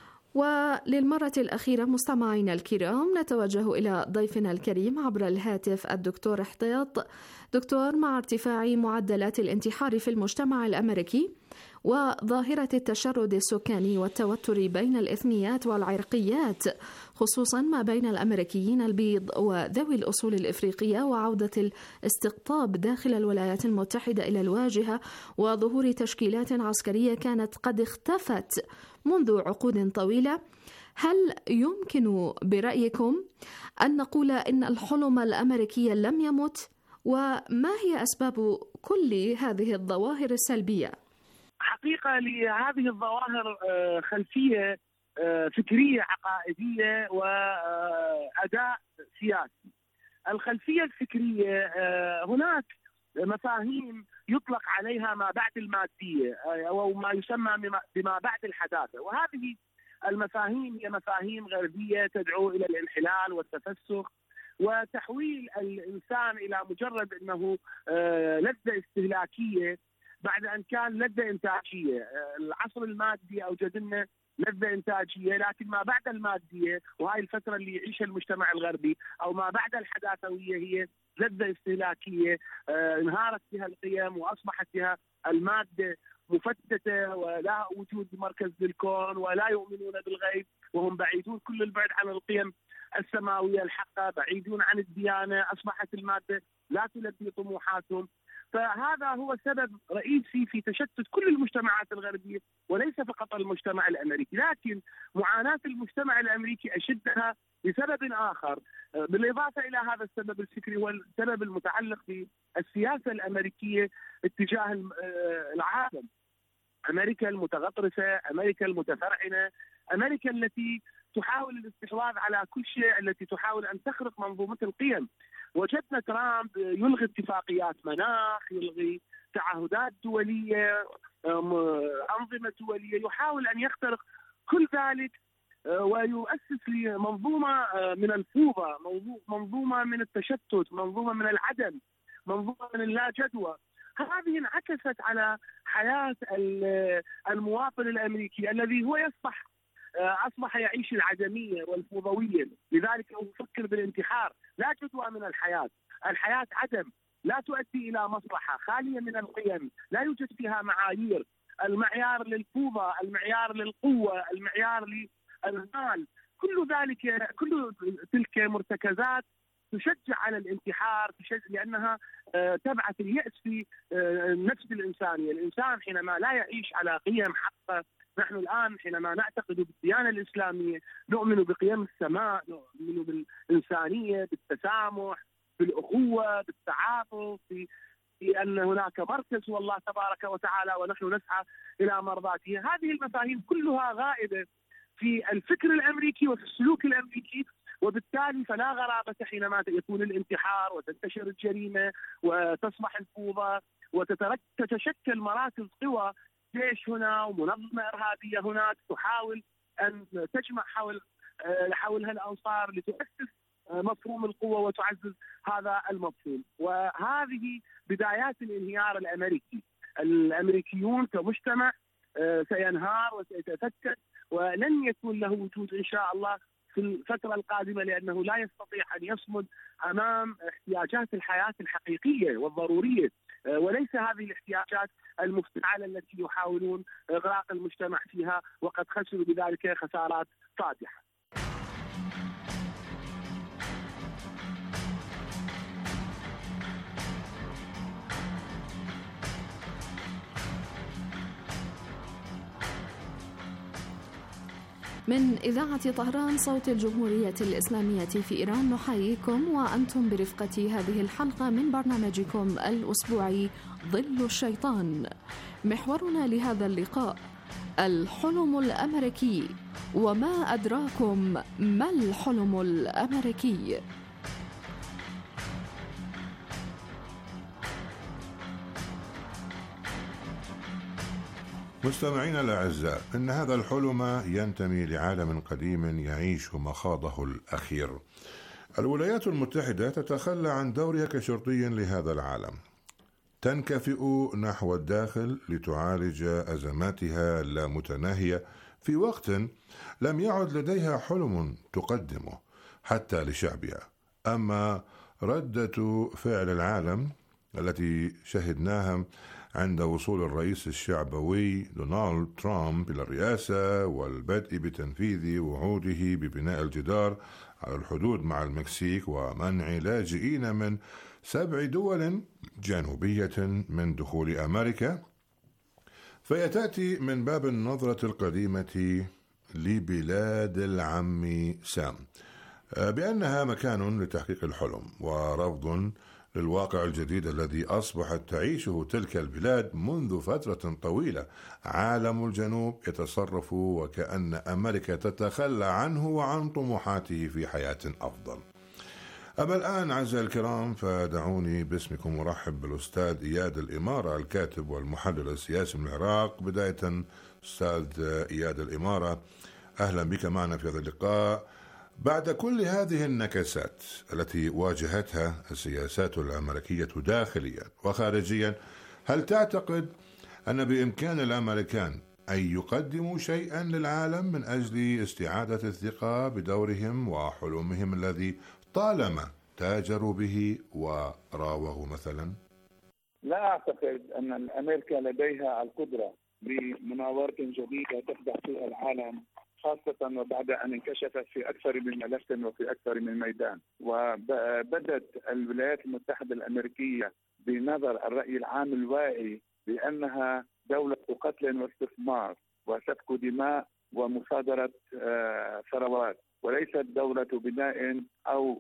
وللمرة الأخيرة مستمعينا الكرام نتوجه إلى ضيفنا الكريم عبر الهاتف الدكتور احتياط، دكتور مع ارتفاع معدلات الانتحار في المجتمع الأمريكي وظاهرة التشرد السكاني والتوتر بين الإثنيات والعرقيات، خصوصا ما بين الأمريكيين البيض وذوي الأصول الإفريقية، وعودة الاستقطاب داخل الولايات المتحدة إلى الواجهة، وظهور تشكيلات عسكرية كانت قد اختفت منذ عقود طويلة. هل يمكن برأيكم أن نقول إن الحلم الأمريكي لم يمت؟ وما هي أسباب كل هذه الظواهر السلبية؟ حقيقة لهذه الظواهر خلفية فكرية عقائدية وأداء سياسي. الخلفية الفكرية هناك مفاهيم يطلق عليها ما بعد المادية أو ما يسمى بما بعد الحداثة، وهذه المفاهيم هي مفاهيم غربية تدعو إلى الانحلال والتفسخ وتحويل الإنسان إلى مجرد أنه لذة استهلاكية بعد أن كان لذة إنتاجية. العصر المادي أوجد لنا لذة إنتاجية، لكن ما بعد المادية وهي الفترة اللي يعيشها المجتمع الغربي أو ما بعد الحداثوية هي لذة استهلاكية انهارت بها القيم وأصبحت بها المادة مفتتة ولا وجود مركز للكون ولا يؤمنون بالغيب وهم بعيدون كل البعد عن القيم السماوية الحقة، بعيدون عن الديانة، أصبحت المادة لا تلبي طموحاتهم. فهذا هو سبب رئيسي في تشتت كل المجتمعات الغربية وليس فقط المجتمع الأمريكي، لكن معاناة المجتمع الأمريكي أشدها لسبب آخر بالإضافة إلى هذا السبب الفكري والسبب المتعلق بالسياسة الأمريكية اتجاه العالم. أمريكا المتغطرسة، أمريكا المتفرعنة، أمريكا التي تحاول الاستحواذ على كل شيء، التي تحاول أن تخرق منظومة القيم. وجدنا ترامب يلغي اتفاقيات مناخ، يلغي تعهدات دولية، أنظمة دولية، يحاول أن يخترق كل ذلك ويؤسس لمنظومة من الفوضى، منظومة من التشتت، منظومة من العدم، منظومة من اللا جدوى. هذه انعكست على حياة المواطن الأمريكي الذي هو يصبح أصبح يعيش العدمية والفوضوية، لذلك هو يفكر بالانتحار. لا جدوى من الحياة، الحياة عدم، لا تؤدي إلى مصلحة، خالية من القيم، لا يوجد فيها معايير، المعيار للفوضى، المعيار للقوة، المعيار للمال، كل ذلك كل تلك مرتكزات تشجع على الانتحار، تشجع لأنها تبعث اليأس في نفس الإنسانية. الإنسان حينما لا يعيش على قيم حقه، نحن الآن حينما نعتقد بالديانة الإسلامية نؤمن بقيم السماء، نؤمن بالإنسانية، بالتسامح، بالأخوة، بالتعاطف، بأن هناك مركز هو الله تبارك وتعالى ونحن نسعى إلى مرضاته. هذه المفاهيم كلها غائبة في الفكر الأمريكي وفي السلوك الأمريكي، وبالتالي فلا غرابة حينما يكون الانتحار وتنتشر الجريمة وتصبح الفوضى وتتشكل مراكز قوى، جيش هنا ومنظمة إرهابية هناك تحاول أن تجمع حول حولها الأنصار لتؤسس مفهوم القوة وتعزز هذا المفهوم. وهذه بدايات الانهيار الأمريكي. الأمريكيون كمجتمع سينهار وسيتفكك، ولن يكون له وجود إن شاء الله في الفترة القادمة، لأنه لا يستطيع أن يصمد أمام احتياجات الحياة الحقيقية والضرورية، وليس هذه الاحتياجات المفتعلة التي يحاولون إغراق المجتمع فيها، وقد خسروا بذلك خسارات فادحة. من إذاعة طهران صوت الجمهورية الإسلامية في إيران نحييكم وأنتم برفقة هذه الحلقة من برنامجكم الأسبوعي ظل الشيطان. محورنا لهذا اللقاء الحلم الأمريكي، وما أدراكم ما الحلم الأمريكي؟ مستمعينا الأعزاء، إن هذا الحلم ينتمي لعالم قديم يعيش مخاضه الأخير. الولايات المتحدة تتخلى عن دورها كشرطي لهذا العالم، تنكفئ نحو الداخل لتعالج أزماتها اللامتناهية في وقت لم يعد لديها حلم تقدمه حتى لشعبها. أما ردة فعل العالم التي شهدناها عند وصول الرئيس الشعبوي دونالد ترامب إلى الرئاسة والبدء بتنفيذ وعوده ببناء الجدار على الحدود مع المكسيك ومنع لاجئين من سبع دول جنوبية من دخول أمريكا، فهي تأتي من باب النظرة القديمة لبلاد العم سام بأنها مكان لتحقيق الحلم ورفض للواقع الجديد الذي أصبحت تعيشه تلك البلاد منذ فترة طويلة. عالم الجنوب يتصرف وكأن أمريكا تتخلى عنه وعن طموحاته في حياة أفضل. أما الآن أعزائي الكرام، فدعوني باسمكم أرحب بالأستاذ إياد الإمارة الكاتب والمحلل السياسي من العراق. بداية أستاذ إياد الإمارة، أهلا بك معنا في هذا اللقاء. بعد كل هذه النكسات التي واجهتها السياسات الأمريكية داخليا وخارجيا، هل تعتقد أن بإمكان الأمريكان أن يقدموا شيئا للعالم من أجل استعادة الثقة بدورهم وحلمهم الذي طالما تاجروا به وراوغوا مثلا؟ لا أعتقد أن أمريكا لديها القدرة بمناورة جديدة تخدع فيها العالم، خاصة وبعد أن انكشفت في أكثر من ملف وفي أكثر من ميدان. وبدت الولايات المتحدة الأمريكية بنظر الرأي العام الواعي بأنها دولة قتل واستثمار وسفك دماء ومصادرة ثروات، وليست دولة بناء أو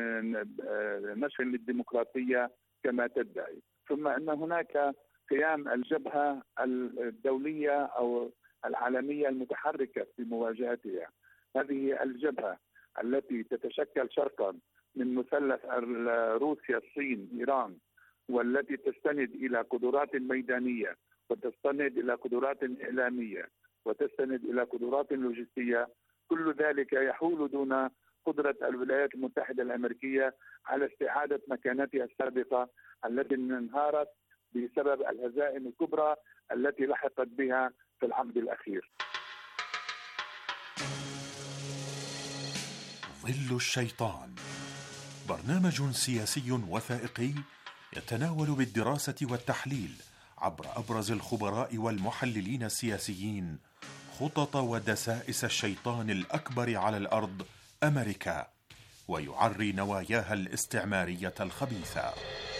نشر للديمقراطية كما تدعي. ثم أن هناك قيام الجبهة الدولية أو العالمية المتحركة في مواجهتها. هذه الجبهة التي تتشكل شرقا من مثلث روسيا الصين إيران، والتي تستند إلى قدرات ميدانية وتستند إلى قدرات إعلامية وتستند إلى قدرات لوجستية، كل ذلك يحول دون قدرة الولايات المتحدة الأمريكية على استعادة مكانتها السابقة التي انهارت بسبب الهزائم الكبرى التي لحقت بها في العقد الأخير. ظل الشيطان، برنامج سياسي وثائقي يتناول بالدراسة والتحليل عبر أبرز الخبراء والمحللين السياسيين خطط ودسائس الشيطان الأكبر على الأرض أمريكا، ويعري نواياها الاستعمارية الخبيثة.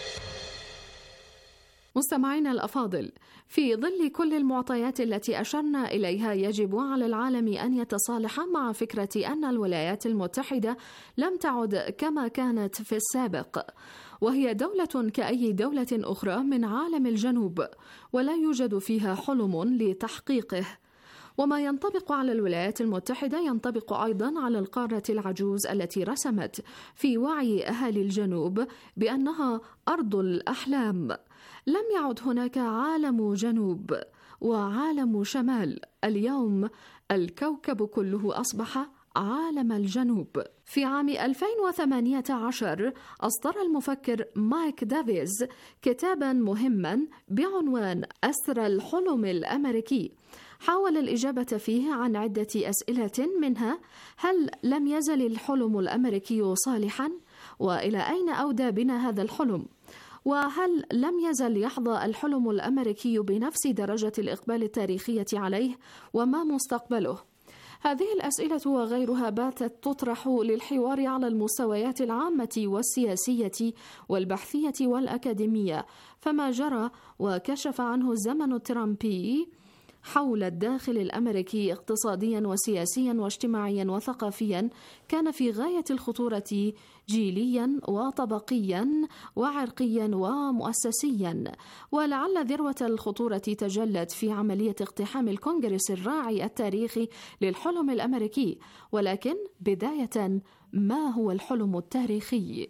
مستمعينا الأفاضل، في ظل كل المعطيات التي أشرنا إليها، يجب على العالم أن يتصالح مع فكرة أن الولايات المتحدة لم تعد كما كانت في السابق، وهي دولة كأي دولة أخرى من عالم الجنوب، ولا يوجد فيها حلم لتحقيقه. وما ينطبق على الولايات المتحدة ينطبق أيضا على القارة العجوز التي رسمت في وعي أهالي الجنوب بأنها أرض الأحلام. لم يعد هناك عالم جنوب وعالم شمال، اليوم الكوكب كله أصبح عالم الجنوب. في عام ألفين وثمانية عشر أصدر المفكر مايك دافيز كتابا مهما بعنوان أسر الحلم الأمريكي، حاول الإجابة فيه عن عدة أسئلة، منها: هل لم يزل الحلم الأمريكي صالحا؟ وإلى أين أودى بنا هذا الحلم؟ وهل لم يزل يحظى الحلم الأمريكي بنفس درجة الإقبال التاريخية عليه؟ وما مستقبله؟ هذه الأسئلة وغيرها باتت تطرح للحوار على المستويات العامة والسياسية والبحثية والأكاديمية، فما جرى وكشف عنه الزمن الترامبي حول الداخل الأمريكي اقتصاديا وسياسيا واجتماعيا وثقافيا كان في غاية الخطورة جيليا وطبقيا وعرقيا ومؤسسيا، ولعل ذروة الخطورة تجلت في عملية اقتحام الكونغرس الراعي التاريخي للحلم الأمريكي. ولكن بداية، ما هو الحلم التاريخي؟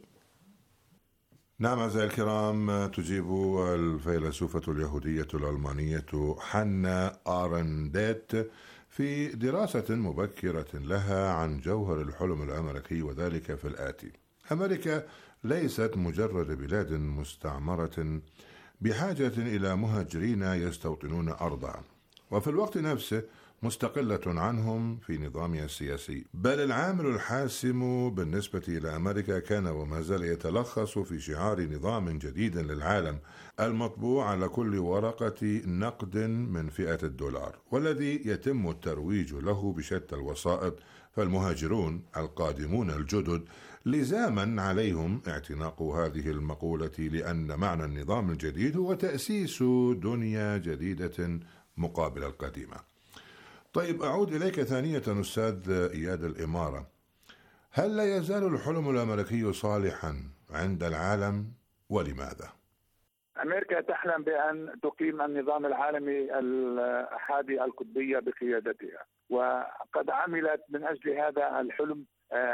نعم أعزائي الكرام، تجيب الفيلسوفة اليهودية الألمانية حنا آرندت في دراسة مبكرة لها عن جوهر الحلم الأمريكي، وذلك في الآتي: أمريكا ليست مجرد بلاد مستعمرة بحاجة إلى مهاجرين يستوطنون أرضها، وفي الوقت نفسه مستقلة عنهم في نظامها السياسي، بل العامل الحاسم بالنسبة إلى أمريكا كان وما زال يتلخص في شعار نظام جديد للعالم المطبوع على كل ورقة نقد من فئة الدولار، والذي يتم الترويج له بشتى الوسائط. فالمهاجرون القادمون الجدد لزاما عليهم اعتناق هذه المقولة، لأن معنى النظام الجديد هو تأسيس دنيا جديدة مقابل القديمة. طيب، أعود إليك ثانية أستاذ إياد الإمارة، هل لا يزال الحلم الأمريكي صالحا عند العالم، ولماذا؟ أمريكا تحلم بأن تقيم النظام العالمي الأحادي القطبية بقيادتها، وقد عملت من أجل هذا الحلم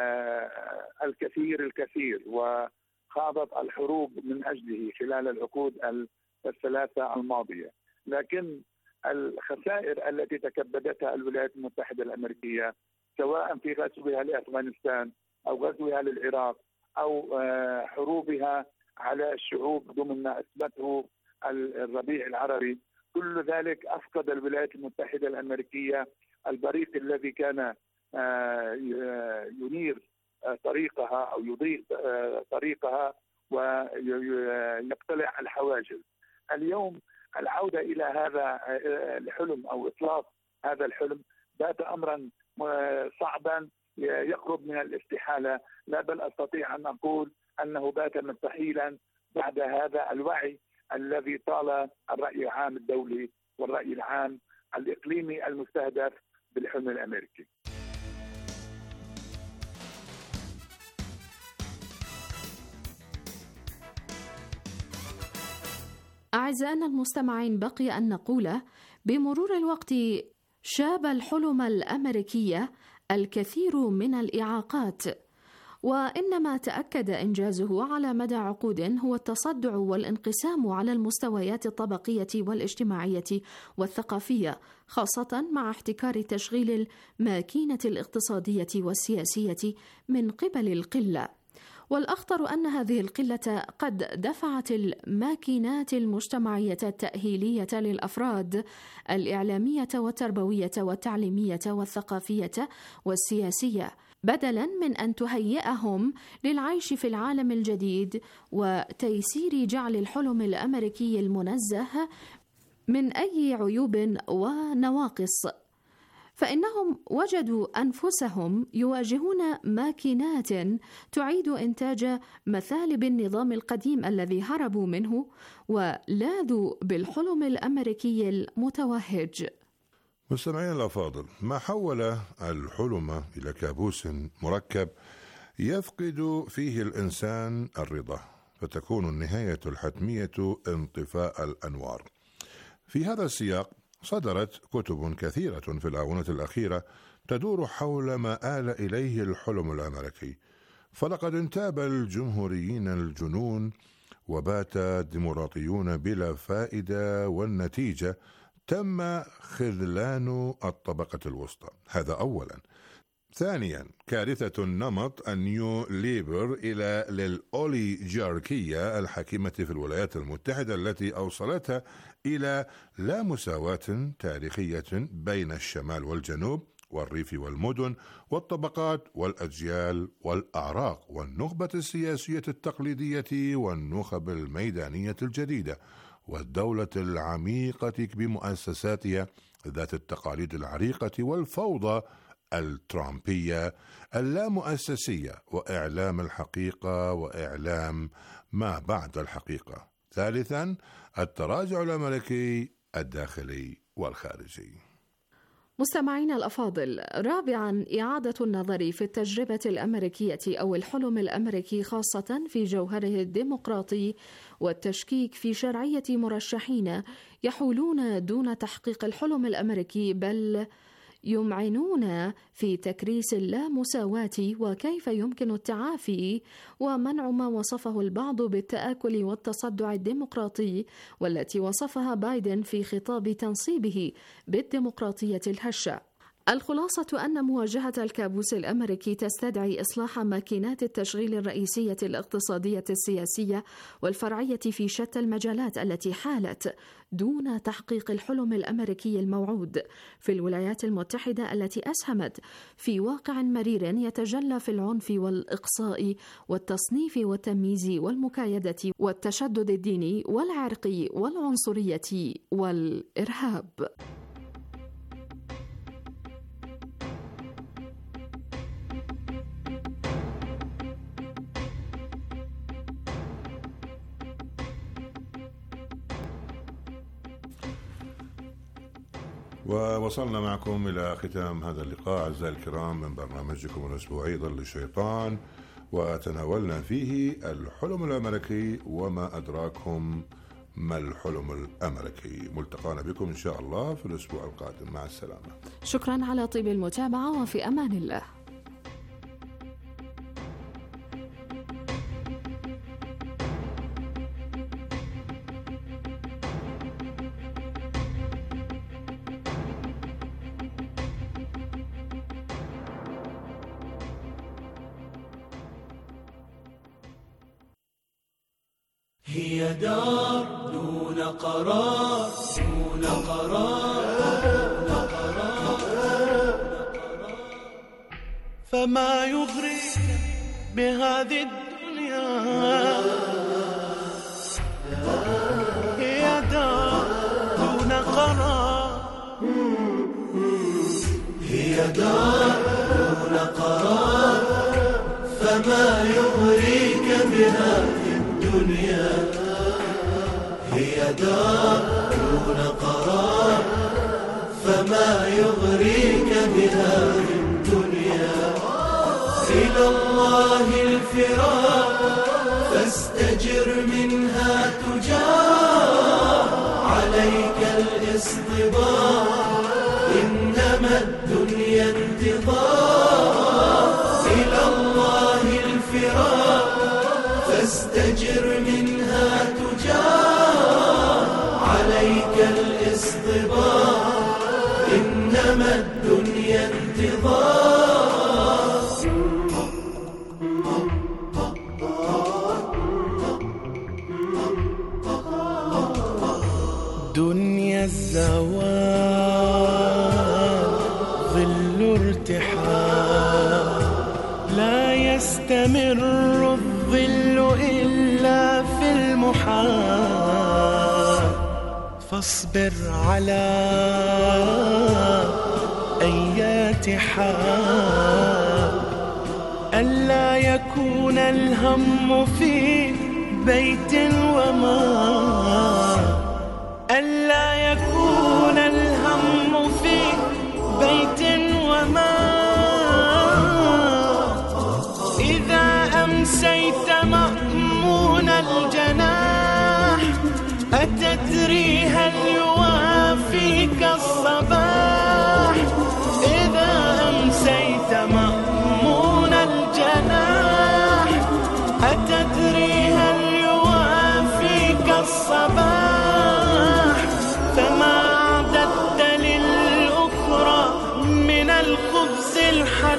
الكثير الكثير، وخاضت الحروب من أجله خلال العقود الثلاثة الماضية. لكن الخسائر التي تكبدتها الولايات المتحدة الأمريكية، سواء في غزوها لأفغانستان أو غزوها للعراق أو حروبها على الشعوب ضمن ما أسمته الربيع العربي، كل ذلك أفقد الولايات المتحدة الأمريكية البريق الذي كان ينير طريقها أو يضيء طريقها ويقتلع الحواجز. اليوم العودة إلى هذا الحلم أو إطلاق هذا الحلم بات أمرا صعبا يقرب من الاستحالة، لا بل أستطيع أن أقول أنه بات مستحيلا بعد هذا الوعي الذي طال الرأي العام الدولي والرأي العام الإقليمي المستهدف بالحلم الأمريكي. أعزائنا المستمعين، بقي أن نقول بمرور الوقت شاب الحلم الأمريكي الكثير من الإعاقات، وإنما تأكد إنجازه على مدى عقود هو التصدع والانقسام على المستويات الطبقية والاجتماعية والثقافية، خاصة مع احتكار تشغيل الماكينة الاقتصادية والسياسية من قبل القلة. والأخطر أن هذه القلة قد دفعت الماكينات المجتمعية التأهيلية للأفراد الإعلامية والتربوية والتعليمية والثقافية والسياسية بدلاً من أن تهيئهم للعيش في العالم الجديد وتيسير جعل الحلم الأمريكي المنزه من أي عيوب ونواقص، فإنهم وجدوا أنفسهم يواجهون ماكينات تعيد إنتاج مثالب النظام القديم الذي هربوا منه، ولاذوا بالحلم الأمريكي المتوهج. مستمعينا الأفاضل، ما حول الحلم إلى كابوس مركب يفقد فيه الإنسان الرضا، فتكون النهاية الحتمية انطفاء الأنوار. في هذا السياق صدرت كتب كثيرة في الآونة الأخيرة تدور حول ما آل إليه الحلم الأمريكي، فلقد انتاب الجمهوريين الجنون وبات الديمقراطيون بلا فائدة، والنتيجة تم خذلان الطبقة الوسطى. هذا أولا. ثانيا، كارثة النمط النيو ليبر إلى للأوليجاركية الحاكمة في الولايات المتحدة التي أوصلتها إلى لا مساواة تاريخية بين الشمال والجنوب والريف والمدن والطبقات والأجيال والأعراق والنخبة السياسية التقليدية والنخب الميدانية الجديدة والدولة العميقة بمؤسساتها ذات التقاليد العريقة والفوضى الترامبية اللامؤسسية وإعلام الحقيقة وإعلام ما بعد الحقيقة. ثالثا، التراجع الأمريكي الداخلي والخارجي. مستمعينا الأفاضل، رابعا، إعادة النظر في التجربة الأمريكية أو الحلم الأمريكي خاصة في جوهره الديمقراطي والتشكيك في شرعية مرشحين يحولون دون تحقيق الحلم الأمريكي، بل يمعنون في تكريس اللامساواة وكيف يمكن التعافي ومنع ما وصفه البعض بالتآكل والتصدع الديمقراطي، والتي وصفها بايدن في خطاب تنصيبه بالديمقراطية الهشة. الخلاصة أن مواجهة الكابوس الأمريكي تستدعي إصلاح ماكينات التشغيل الرئيسية الاقتصادية السياسية والفرعية في شتى المجالات التي حالت دون تحقيق الحلم الأمريكي الموعود في الولايات المتحدة، التي أسهمت في واقع مرير يتجلى في العنف والإقصاء والتصنيف والتمييز والمكايدة والتشدد الديني والعرقي والعنصرية والإرهاب. ووصلنا معكم إلى ختام هذا اللقاء أعزائي الكرام من برنامجكم الأسبوعي ظل الشيطان، وتناولنا فيه الحلم الأمريكي وما أدراكم ما الحلم الأمريكي. ملتقانا بكم إن شاء الله في الأسبوع القادم. مع السلامة. شكرا على طيب المتابعة، وفي أمان الله. هي دار دون قرار دون قرار دون قرار، فما يغريك بهذه الدنيا؟ هي دار دون قرار، هي دار دون قرار، فما يغريك بهذه الدنيا؟ هي دار دون قرار، فما يغريك بهذه الدنيا؟ إلى الله الفرار، فاستجر منها تجار، عليك الاصطبار، إنما الدنيا انتظار. إلى الله الفرار، فاستجر منها تجار، عليك الاصطبار، إنما الدنيا انتظار. دنيا الزوال ظل ارتحال، يستمر الظل إلا في المحال، فاصبر على أيات حال، ألا يكون الهم في بيت ومال.